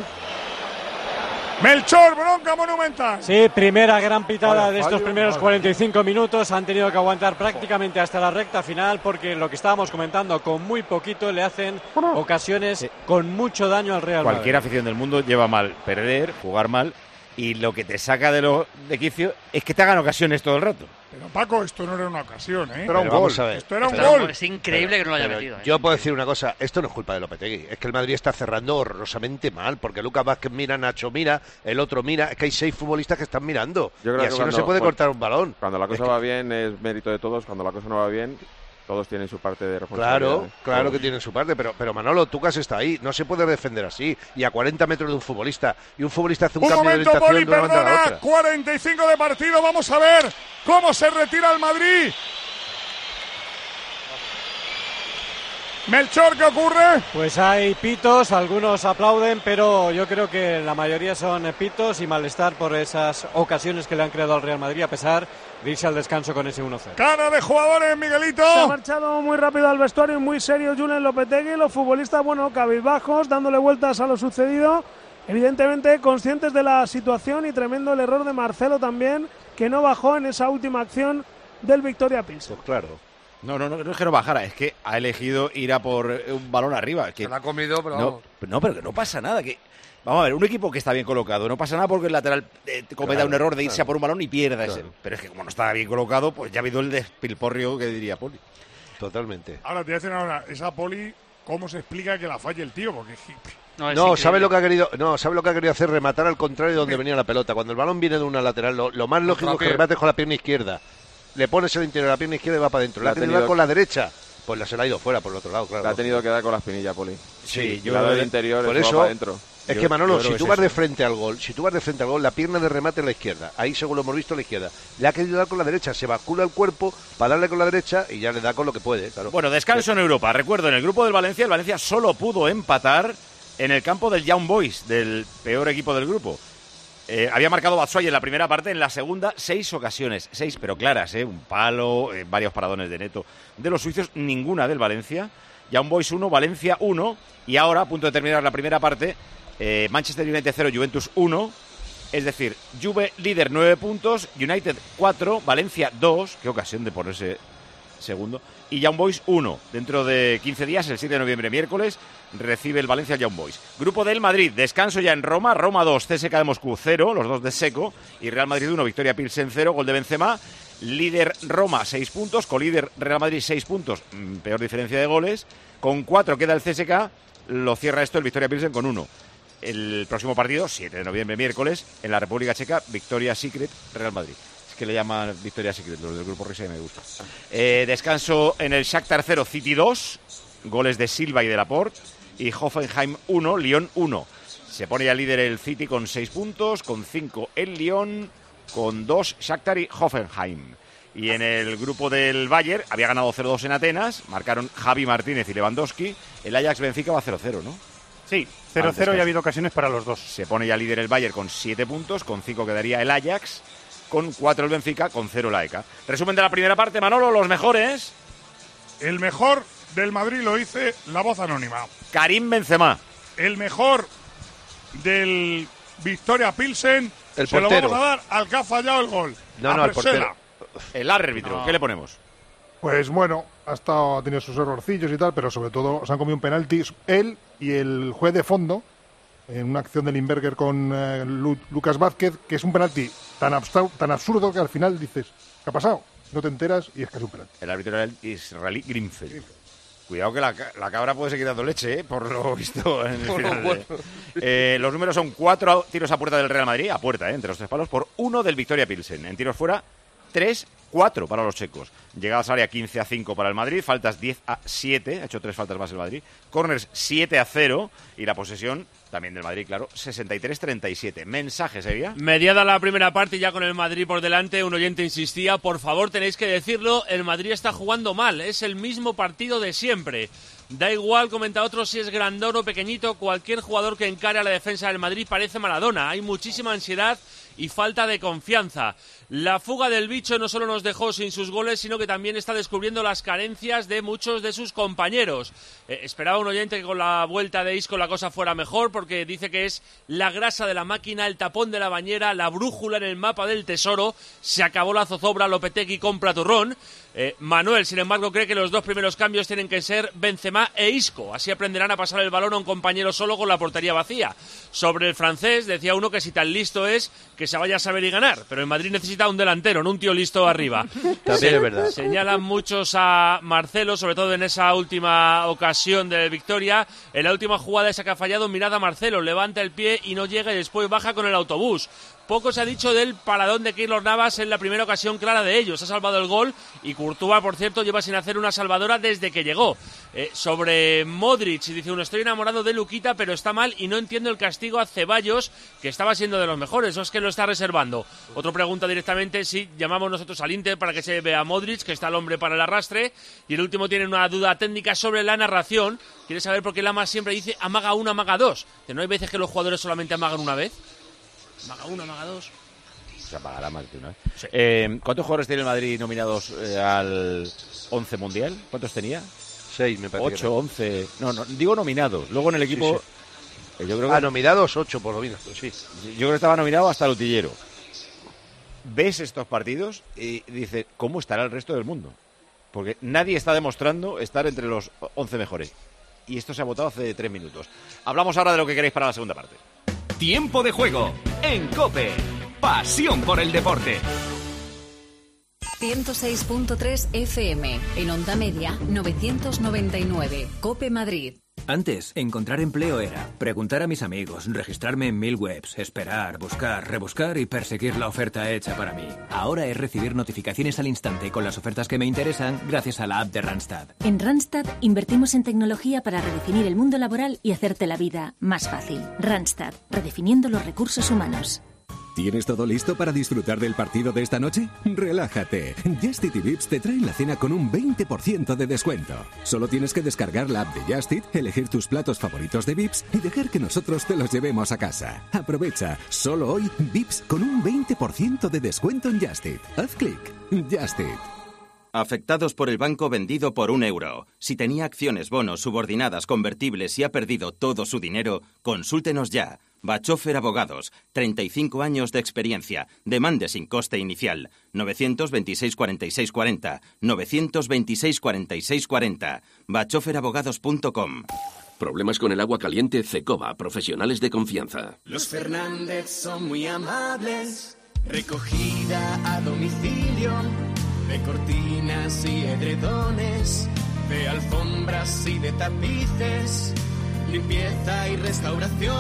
Melchor, bronca monumental. Sí, primera gran pitada Vaya de estos fallo, primeros madre. cuarenta y cinco minutos. Han tenido que aguantar prácticamente hasta la recta final porque lo que estábamos comentando, con muy poquito le hacen ocasiones con mucho daño al Real Madrid. Cualquier afición del mundo lleva mal perder, jugar mal, y lo que te saca de lo de quicio es que te hagan ocasiones todo el rato. Pero Paco, esto no era una ocasión, ¿eh? Era un Pero gol. vamos a ver. Esto era un Pero gol. es increíble que no lo haya Pero metido. ¿eh? yo puedo decir una cosa, esto no es culpa de Lopetegui, es que el Madrid está cerrando horrorosamente mal, porque Lucas Vázquez mira, Nacho mira, el otro mira, es que hay seis futbolistas que están mirando, Yo creo y que así cuando- no se puede bueno, cortar un balón. Cuando la cosa Es que- va bien es mérito de todos, cuando la cosa no va bien, todos tienen su parte de responsabilidad. Claro, claro que tienen su parte, pero, pero Manolo, Tucas está ahí, no se puede defender así, y a cuarenta metros de un futbolista, y un futbolista hace un, Un cambio de momento, orientación Poli, de una banda a la perdona. otra. cuarenta y cinco de partido. Vamos a ver cómo se retira el Madrid. Melchor, ¿qué ocurre? Pues hay pitos, algunos aplauden, pero yo creo que la mayoría son pitos y malestar por esas ocasiones que le han creado al Real Madrid, a pesar de irse al descanso con ese uno cero. Cara de jugadores, Miguelito. Se ha marchado muy rápido al vestuario y muy serio Julen Lopetegui. Los futbolistas, bueno, cabizbajos, dándole vueltas a lo sucedido. Evidentemente conscientes de la situación y tremendo el error de Marcelo también, que no bajó en esa última acción del Victoria Pilsen. Pues claro. No, no, no, no es que no bajara, es que ha elegido ir a por un balón arriba. Que Se la ha comido, pero no, vamos. no, pero que no pasa nada. Que vamos a ver, un equipo que está bien colocado, no pasa nada porque el lateral eh, cometa Claro, un error de irse claro. a por un balón y pierda ese. Claro. Pero es que como no está bien colocado, pues ya ha habido el despilporrio que diría Poli. Totalmente. Ahora te voy a decir ahora, esa Poli, ¿cómo se explica que la falle el tío? Porque No, es No, increíble. sabe lo que ha querido, no, sabe lo que ha querido hacer, rematar al contrario de donde venía la pelota. Cuando el balón viene de una lateral, lo, lo más lógico es que pie. remates con la pierna izquierda. Le pones el interior de la pierna izquierda y va para adentro. La La ha ha tenido tenido- con la derecha, pues la se la ha ido fuera por el otro lado, claro. La ha tenido que dar con la espinilla, Poli. Sí, yo lado del interior por eso va eso para adentro. es Yo- que Manolo, yo creo si que tú es vas eso. de frente al gol, si tú vas de frente al gol, la pierna de remate es la izquierda. Ahí según lo hemos visto la izquierda. Le ha querido dar con la derecha, se bascula el cuerpo para darle con la derecha y ya le da con lo que puede, claro. Bueno, descanso en Europa. Recuerdo, en el grupo del Valencia, el Valencia solo pudo empatar en el campo del Young Boys, del peor equipo del grupo. Eh, había marcado Batshuayi en la primera parte, en la segunda seis ocasiones, seis pero claras, ¿eh? Un palo, eh, varios paradones de Neto. De los suizos, ninguna del Valencia. Young Boys uno, Valencia uno, y ahora, a punto de terminar la primera parte, eh, Manchester United cero, Juventus uno, es decir, Juve líder nueve puntos, United cuatro, Valencia dos, qué ocasión de ponerse segundo, y Young Boys uno. Dentro de quince días, el siete de noviembre, miércoles, recibe el Valencia Young Boys. Grupo del Madrid, descanso ya en Roma, Roma dos, C S K de Moscú cero, los dos de Seco, y Real Madrid uno, Victoria Pilsen cero, gol de Benzema. Líder Roma seis puntos, colíder Real Madrid seis puntos, mm, peor diferencia de goles. Con cuatro queda el C S K lo cierra esto el Victoria Pilsen con uno. El próximo partido, siete de noviembre, miércoles, en la República Checa, Victoria Secret, Real Madrid. Es que le llaman Victoria Secret, los del grupo Risa, y me gusta. Eh, descanso en el Shakhtar cero, City dos, goles de Silva y de Laporte, y Hoffenheim uno, Lyon uno. Se pone ya líder el City con seis puntos, con cinco el Lyon, con dos Shakhtar y Hoffenheim. Y en el grupo del Bayern, había ganado cero dos en Atenas, marcaron Javi Martínez y Lewandowski. El Ajax Benfica va cero cero, ¿no? Sí, cero cero y ha habido ocasiones para los dos. Se pone ya líder el Bayern con siete puntos, con cinco quedaría el Ajax, con cuatro el Benfica, con cero la E C A. Resumen de la primera parte, Manolo, los mejores. El mejor del Madrid lo dice la voz anónima. Karim Benzema. El mejor del Victoria Pilsen el se portero. lo vamos a dar al que ha fallado el gol. No, no, al portero. El árbitro, no. ¿Qué le ponemos? Pues bueno, ha, estado, ha tenido sus errorcillos y tal, pero sobre todo se han comido un penalti él y el juez de fondo en una acción de Limberger con eh, Lu, Lucas Vázquez, que es un penalti tan, abstra- tan absurdo que al final dices, ¿qué ha pasado? No te enteras y es que es un penalti. El árbitro era el israelí Grimfeld. Cuidado que la, la cabra puede seguir dando leche, ¿eh? Por lo visto en el final. Bueno. Eh, los números son cuatro tiros a puerta del Real Madrid, a puerta, ¿eh? Entre los tres palos, por uno del Victoria Pilsen. En tiros fuera, tres cuatro para los checos. Llegadas al área, quince a cinco para el Madrid, faltas diez a siete, ha hecho tres faltas más el Madrid. Corners, siete a cero, y la posesión también del Madrid, claro, sesenta y tres a treinta y siete. ¿Mensaje sería? Mediada la primera parte, ya con el Madrid por delante, un oyente insistía, por favor tenéis que decirlo, el Madrid está jugando mal, es el mismo partido de siempre. Da igual, comenta otro, si es grandón o pequeñito, cualquier jugador que encare a la defensa del Madrid parece Maradona. Hay muchísima ansiedad y falta de confianza. La fuga del bicho no solo nos dejó sin sus goles, sino que también está descubriendo las carencias de muchos de sus compañeros. Eh, esperaba un oyente que con la vuelta de Isco la cosa fuera mejor, porque dice que es la grasa de la máquina, el tapón de la bañera, la brújula en el mapa del tesoro. Se acabó la zozobra, Lopetegui compra turrón. Eh, Manuel, sin embargo, cree que los dos primeros cambios tienen que ser Benzema e Isco. Así aprenderán a pasar el balón a un compañero solo con la portería vacía. Sobre el francés, decía uno que si tan listo es, que se vaya a saber y ganar. Pero en Madrid necesita un delantero, no un tío listo arriba. También Se, es verdad. Señalan muchos a Marcelo, sobre todo en esa última ocasión de victoria. En la última jugada esa que ha fallado, mirad a Marcelo, levanta el pie y no llega y después baja con el autobús. Poco se ha dicho del paradón de Keylor Navas en la primera ocasión clara de ellos. Ha salvado el gol y Courtois, por cierto, lleva sin hacer una salvadora desde que llegó. Eh, sobre Modric, dice uno, estoy enamorado de Luquita, pero está mal y no entiendo el castigo a Ceballos, que estaba siendo de los mejores, o es que lo está reservando. Otro pregunta directamente si llamamos nosotros al Inter para que se vea a Modric, que está el hombre para el arrastre. Y el último tiene una duda técnica sobre la narración. Quiere saber por qué Lama siempre dice amaga uno, amaga dos. Que no hay veces que los jugadores solamente amagan una vez. Maga uno, maga dos. Se apagará más de una vez. Sí. Eh, ¿Cuántos jugadores tiene el Madrid nominados eh, al once mundial? ¿Cuántos tenía? Seis, me parece. Ocho, once. No, no, digo nominados. Luego en el equipo. Sí, sí. Yo creo que, ah, nominados ocho, por lo menos. Sí. Yo creo que estaba nominado hasta el utillero. Ves estos partidos y dices, ¿cómo estará el resto del mundo? Porque nadie está demostrando estar entre los once mejores. Y esto se ha votado hace tres minutos. Hablamos ahora de lo que queréis para la segunda parte. Tiempo de juego en COPE. Pasión por el deporte. ciento seis punto tres F M. En onda media, novecientos noventa y nueve. COPE Madrid. Antes, encontrar empleo era preguntar a mis amigos, registrarme en mil webs, esperar, buscar, rebuscar y perseguir la oferta hecha para mí. Ahora es recibir notificaciones al instante con las ofertas que me interesan gracias a la app de Randstad. En Randstad invertimos en tecnología para redefinir el mundo laboral y hacerte la vida más fácil. Randstad, redefiniendo los recursos humanos. ¿Tienes todo listo para disfrutar del partido de esta noche? Relájate. Just Eat y Vips te traen la cena con un veinte por ciento de descuento. Solo tienes que descargar la app de Just Eat, elegir tus platos favoritos de Vips y dejar que nosotros te los llevemos a casa. Aprovecha. Solo hoy, Vips con un veinte por ciento de descuento en Just Eat. Haz clic. Just Eat. Afectados por el banco vendido por un euro. Si tenía acciones, bonos, subordinadas, convertibles y ha perdido todo su dinero, consúltenos ya. Bachofer Abogados, treinta y cinco años de experiencia. Demande sin coste inicial. novecientos veintiséis cuarenta y seis cuarenta. novecientos veintiséis cuarenta y seis cuarenta. bachofer abogados punto com. ¿Problemas con el agua caliente? Cecoba, profesionales de confianza. Los Fernández son muy amables. Recogida a domicilio. De cortinas y edredones. De alfombras y de tapices. limpieza y restauración.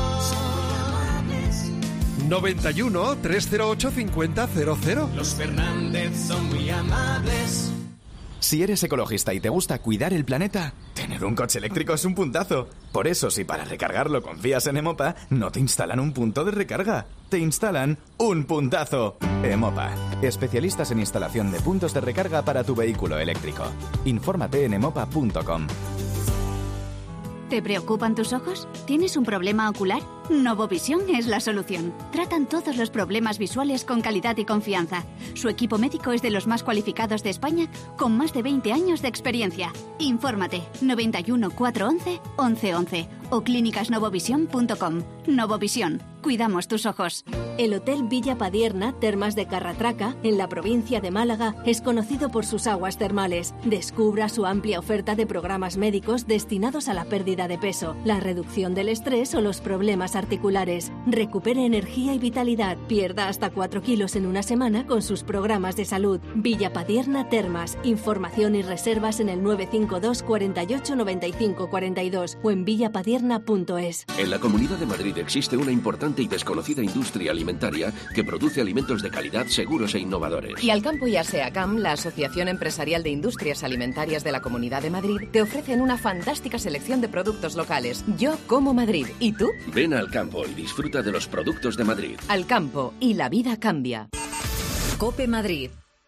noventa y uno, trescientos ocho, cincuenta, cero cero. Los Fernández son muy amables. Si eres ecologista y te gusta cuidar el planeta, tener un coche eléctrico es un puntazo. Por eso, si para recargarlo confías en Emopa, no te instalan un punto de recarga. Te instalan un puntazo. Emopa, especialistas en instalación de puntos de recarga para tu vehículo eléctrico. Infórmate en emopa punto com. ¿Te preocupan tus ojos? ¿Tienes un problema ocular? Novovisión es la solución. Tratan todos los problemas visuales con calidad y confianza. Su equipo médico es de los más cualificados de España, con más de veinte años de experiencia. Infórmate noventa y uno, cuatrocientos once, once once o clínicas novovisión punto com. Novovisión. Cuidamos tus ojos. El Hotel Villa Padierna, Termas de Carratraca, en la provincia de Málaga, es conocido por sus aguas termales. Descubra su amplia oferta de programas médicos destinados a la pérdida de peso, la reducción del estrés o los problemas articulares. Recupere energía y vitalidad. Pierda hasta cuatro kilos en una semana con sus programas de salud. Villa Padierna Termas. Información y reservas en el nueve cinco dos, cuarenta y ocho, noventa y cinco, cuarenta y dos o en villapadierna punto es. En la Comunidad de Madrid existe una importante y desconocida industria alimentaria que produce alimentos de calidad, seguros e innovadores. Y Alcampo y Aseacam, la Asociación Empresarial de Industrias Alimentarias de la Comunidad de Madrid, te ofrecen una fantástica selección de productos locales. Yo como Madrid. ¿Y tú? Ven al campo y disfruta de los productos de Madrid. Alcampo, y la vida cambia. COPE Madrid.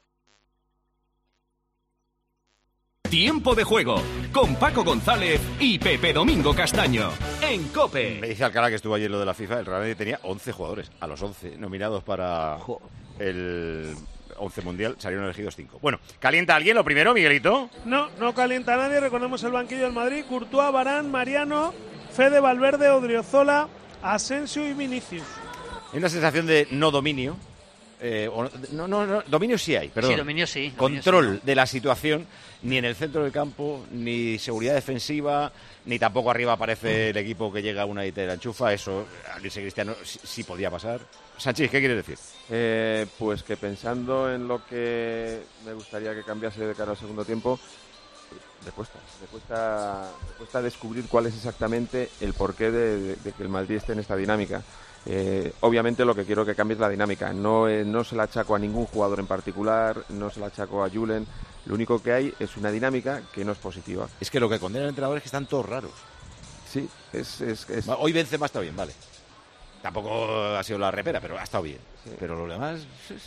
Tiempo de juego con Paco González y Pepe Domingo Castaño en COPE. Me dice Alcalá, que estuvo ayer lo de la FIFA, el Real Madrid tenía once jugadores, a los once nominados para el once mundial, salieron elegidos cinco. Bueno, ¿calienta alguien lo primero, Miguelito? No, no calienta a nadie, recordemos el banquillo del Madrid: Courtois, Varane, Mariano, Fede, Valverde, Odriozola, Asensio y Vinicius. Hay una sensación de no dominio. Eh, no, no, no, dominio sí hay, perdón. Sí, dominio sí. Dominio Control sí, ¿no? de la situación, ni en el centro del campo, ni seguridad defensiva, ni tampoco arriba aparece el equipo que llega a una y te la enchufa. Eso, al irse Cristiano, sí, sí podía pasar. Sánchez, ¿qué quieres decir? Eh, pues que pensando en lo que me gustaría que cambiase de cara al segundo tiempo, le cuesta, le cuesta, le cuesta descubrir cuál es exactamente el porqué de, de, de que el Madrid esté en esta dinámica. Eh, obviamente lo que quiero que cambie es la dinámica. No, eh, no se la achaco a ningún jugador en particular, no se la achaco a Julen. Lo único que hay es una dinámica que no es positiva. Es que lo que condena el entrenador es que están todos raros. Sí, es... es, es... Hoy Benzema está bien, vale. Tampoco ha sido la repera, pero ha estado bien. Sí. Pero lo demás...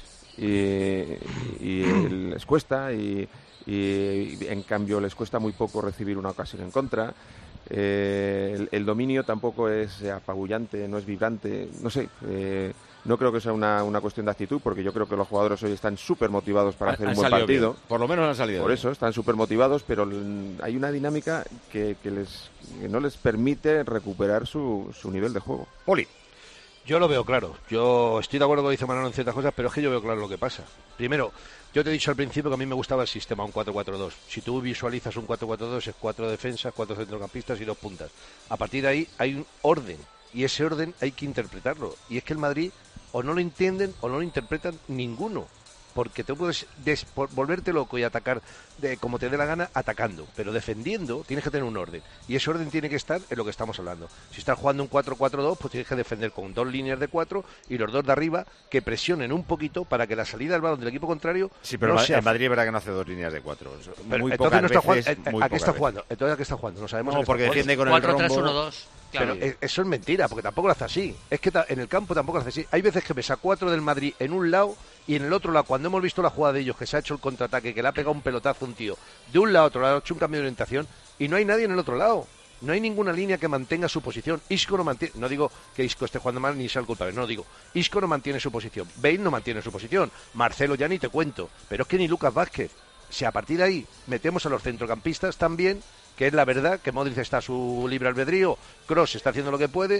Y, y les cuesta, y, y en cambio les cuesta muy poco recibir una ocasión en contra. Eh, el, el dominio tampoco es apabullante, no es vibrante, no sé, eh, no creo que sea una, una cuestión de actitud, porque yo creo que los jugadores hoy están súper motivados para han, hacer un buen partido. Bien. Por lo menos han salido Por bien. eso, están súper motivados, pero hay una dinámica que, que, les, que no les permite recuperar su, su nivel de juego. Poli. Yo lo veo claro. Yo estoy de acuerdo con lo que dice Manolo en ciertas cosas, pero es que yo veo claro lo que pasa. Primero, yo te he dicho al principio que a mí me gustaba el sistema, un cuatro cuatro dos. Si tú visualizas un cuatro cuatro dos, es cuatro defensas, cuatro centrocampistas y dos puntas. A partir de ahí hay un orden, y ese orden hay que interpretarlo. Y es que el Madrid o no lo entienden o no lo interpretan ninguno. Porque te puedes des- volverte loco y atacar de, como te dé la gana, atacando. Pero defendiendo tienes que tener un orden. Y ese orden tiene que estar en lo que estamos hablando. Si estás jugando un cuatro cuatro dos, pues tienes que defender con dos líneas de cuatro y los dos de arriba que presionen un poquito para que la salida del balón del equipo contrario sí, pero no en sea... Madrid es verdad que no hace dos líneas de cuatro. Pero muy entonces no está jugando. veces, ¿A, muy a qué está veces. jugando? Entonces ¿a qué está jugando? No sabemos. No, porque defiende con el cuatro rombo. tres uno dos. Claro. Pero eso es mentira, porque tampoco lo hace así. Es que en el campo tampoco lo hace así. Hay veces que ves a cuatro del Madrid en un lado y en el otro lado, cuando hemos visto la jugada de ellos, que se ha hecho el contraataque, que le ha pegado un pelotazo a un tío, de un lado a otro lado, ha hecho un cambio de orientación y no hay nadie en el otro lado. No hay ninguna línea que mantenga su posición. Isco no mantiene, no digo que Isco esté jugando mal ni sea el culpable, no digo. Isco no mantiene su posición, Bale no mantiene su posición, Marcelo ya ni te cuento, pero es que ni Lucas Vázquez. Si a partir de ahí metemos a los centrocampistas también, que es la verdad, que Modric está a su libre albedrío, Kroos está haciendo lo que puede,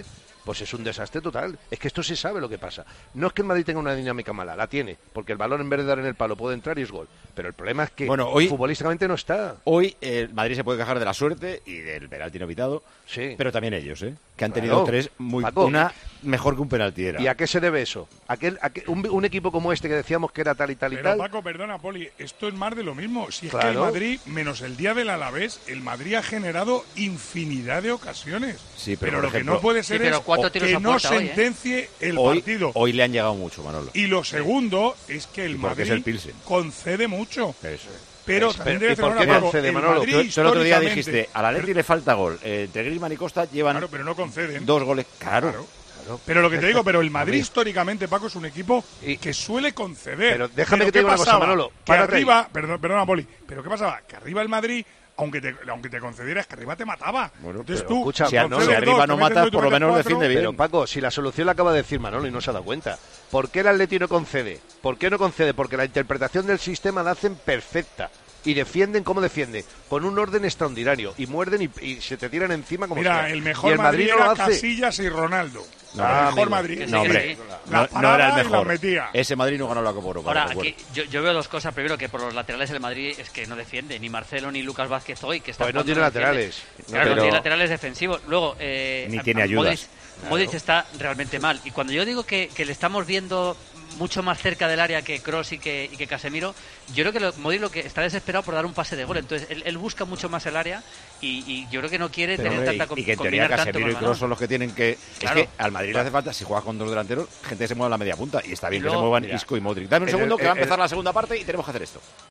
pues es un desastre total. Es que esto se sabe lo que pasa. No es que el Madrid tenga una dinámica mala, la tiene, porque el balón en vez de dar en el palo puede entrar y es gol. Pero el problema es que bueno, hoy, futbolísticamente no está. Hoy el Madrid se puede quejar de la suerte y del penalti no pitado, sí. pero también ellos, ¿eh? Que han tenido Claro, tres, muy, Paco. una mejor que un penalti era. ¿Y a qué se debe eso? ¿A qué, a qué- un, un equipo como este que decíamos que era tal y tal y Pero tal? Paco, perdona, Poli, esto es más de lo mismo. Si es que Claro. el Madrid, menos el día del Alavés, el Madrid ha generado infinidad de ocasiones. Sí, pero, pero por lo ejemplo- que no puede Sí, ser pero es ¿cuántos que tiros a no puerta hoy, eh? sentencie el hoy, partido. Hoy le han llegado mucho, Manolo. Y lo segundo es que el Y porque es Madrid el Pilsen. concede mucho. Eso. Pero Eso. también debe ¿Y ser por una qué cosa, concede, el Manolo? Madrid Tú, tú el otro día históricamente- dijiste, al Atleti le falta gol. Eh, entre Griezmann y Costa llevan Claro, pero no conceden. dos goles. Claro. Pero lo que te digo, pero el A Madrid ver. históricamente, Paco, es un equipo que suele conceder. Pero déjame que te ¿qué diga una cosa, pasaba? Manolo, Que párate ahí. arriba, perdón, perdona, Poli, pero ¿qué pasaba? Que arriba el Madrid, aunque te, aunque te concedieras, que arriba te mataba. Entonces Pero tú, escucha, si Manolo, concedes dos, te metes dos y tú metes cuatro, Pero Paco, si la solución la acaba de decir Manolo y no se ha dado cuenta. ¿Por qué el Atleti no concede? ¿Por qué no concede? Porque la interpretación del sistema la hacen perfecta. Y defienden como defienden, con un orden extraordinario. Y muerden y, y se te tiran encima como Mira, sea. el mejor y el Madrid, Madrid no lo era hace. Casillas y Ronaldo. No, el mejor amigo. Madrid. No, hombre. La No, no era el paraba y la mejor. metía. Ese Madrid no ganó la Copa Europa. Ahora, lo recuerdo. aquí yo, yo veo dos cosas. Primero, que por los laterales el Madrid es que no defiende. Ni Marcelo ni Lucas Vázquez hoy, que están Pues no jugando, tiene defiende. laterales. Claro, Pero- no tiene laterales defensivos. Luego, eh, Ni a- tiene a ayudas. Modric, Claro. Modric está realmente mal. Y cuando yo digo que, que le estamos viendo mucho más cerca del área que Kroos y que, y que Casemiro, yo creo que lo, Modric lo que está desesperado por dar un pase de gol. Entonces, él, él busca mucho más el área y, y yo creo que no quiere Pero, tener hombre, tanta y, y que en teoría combinar tanto Casemiro con y el Kroos balón. son los que tienen que... Claro. Es que al Madrid le hace falta, si juegas con dos delanteros, gente que se mueva a la media punta. Y está bien Luego, que se muevan mira, Isco y Modric. Dame un en segundo, el- que va a en- empezar la segunda parte y tenemos que hacer esto.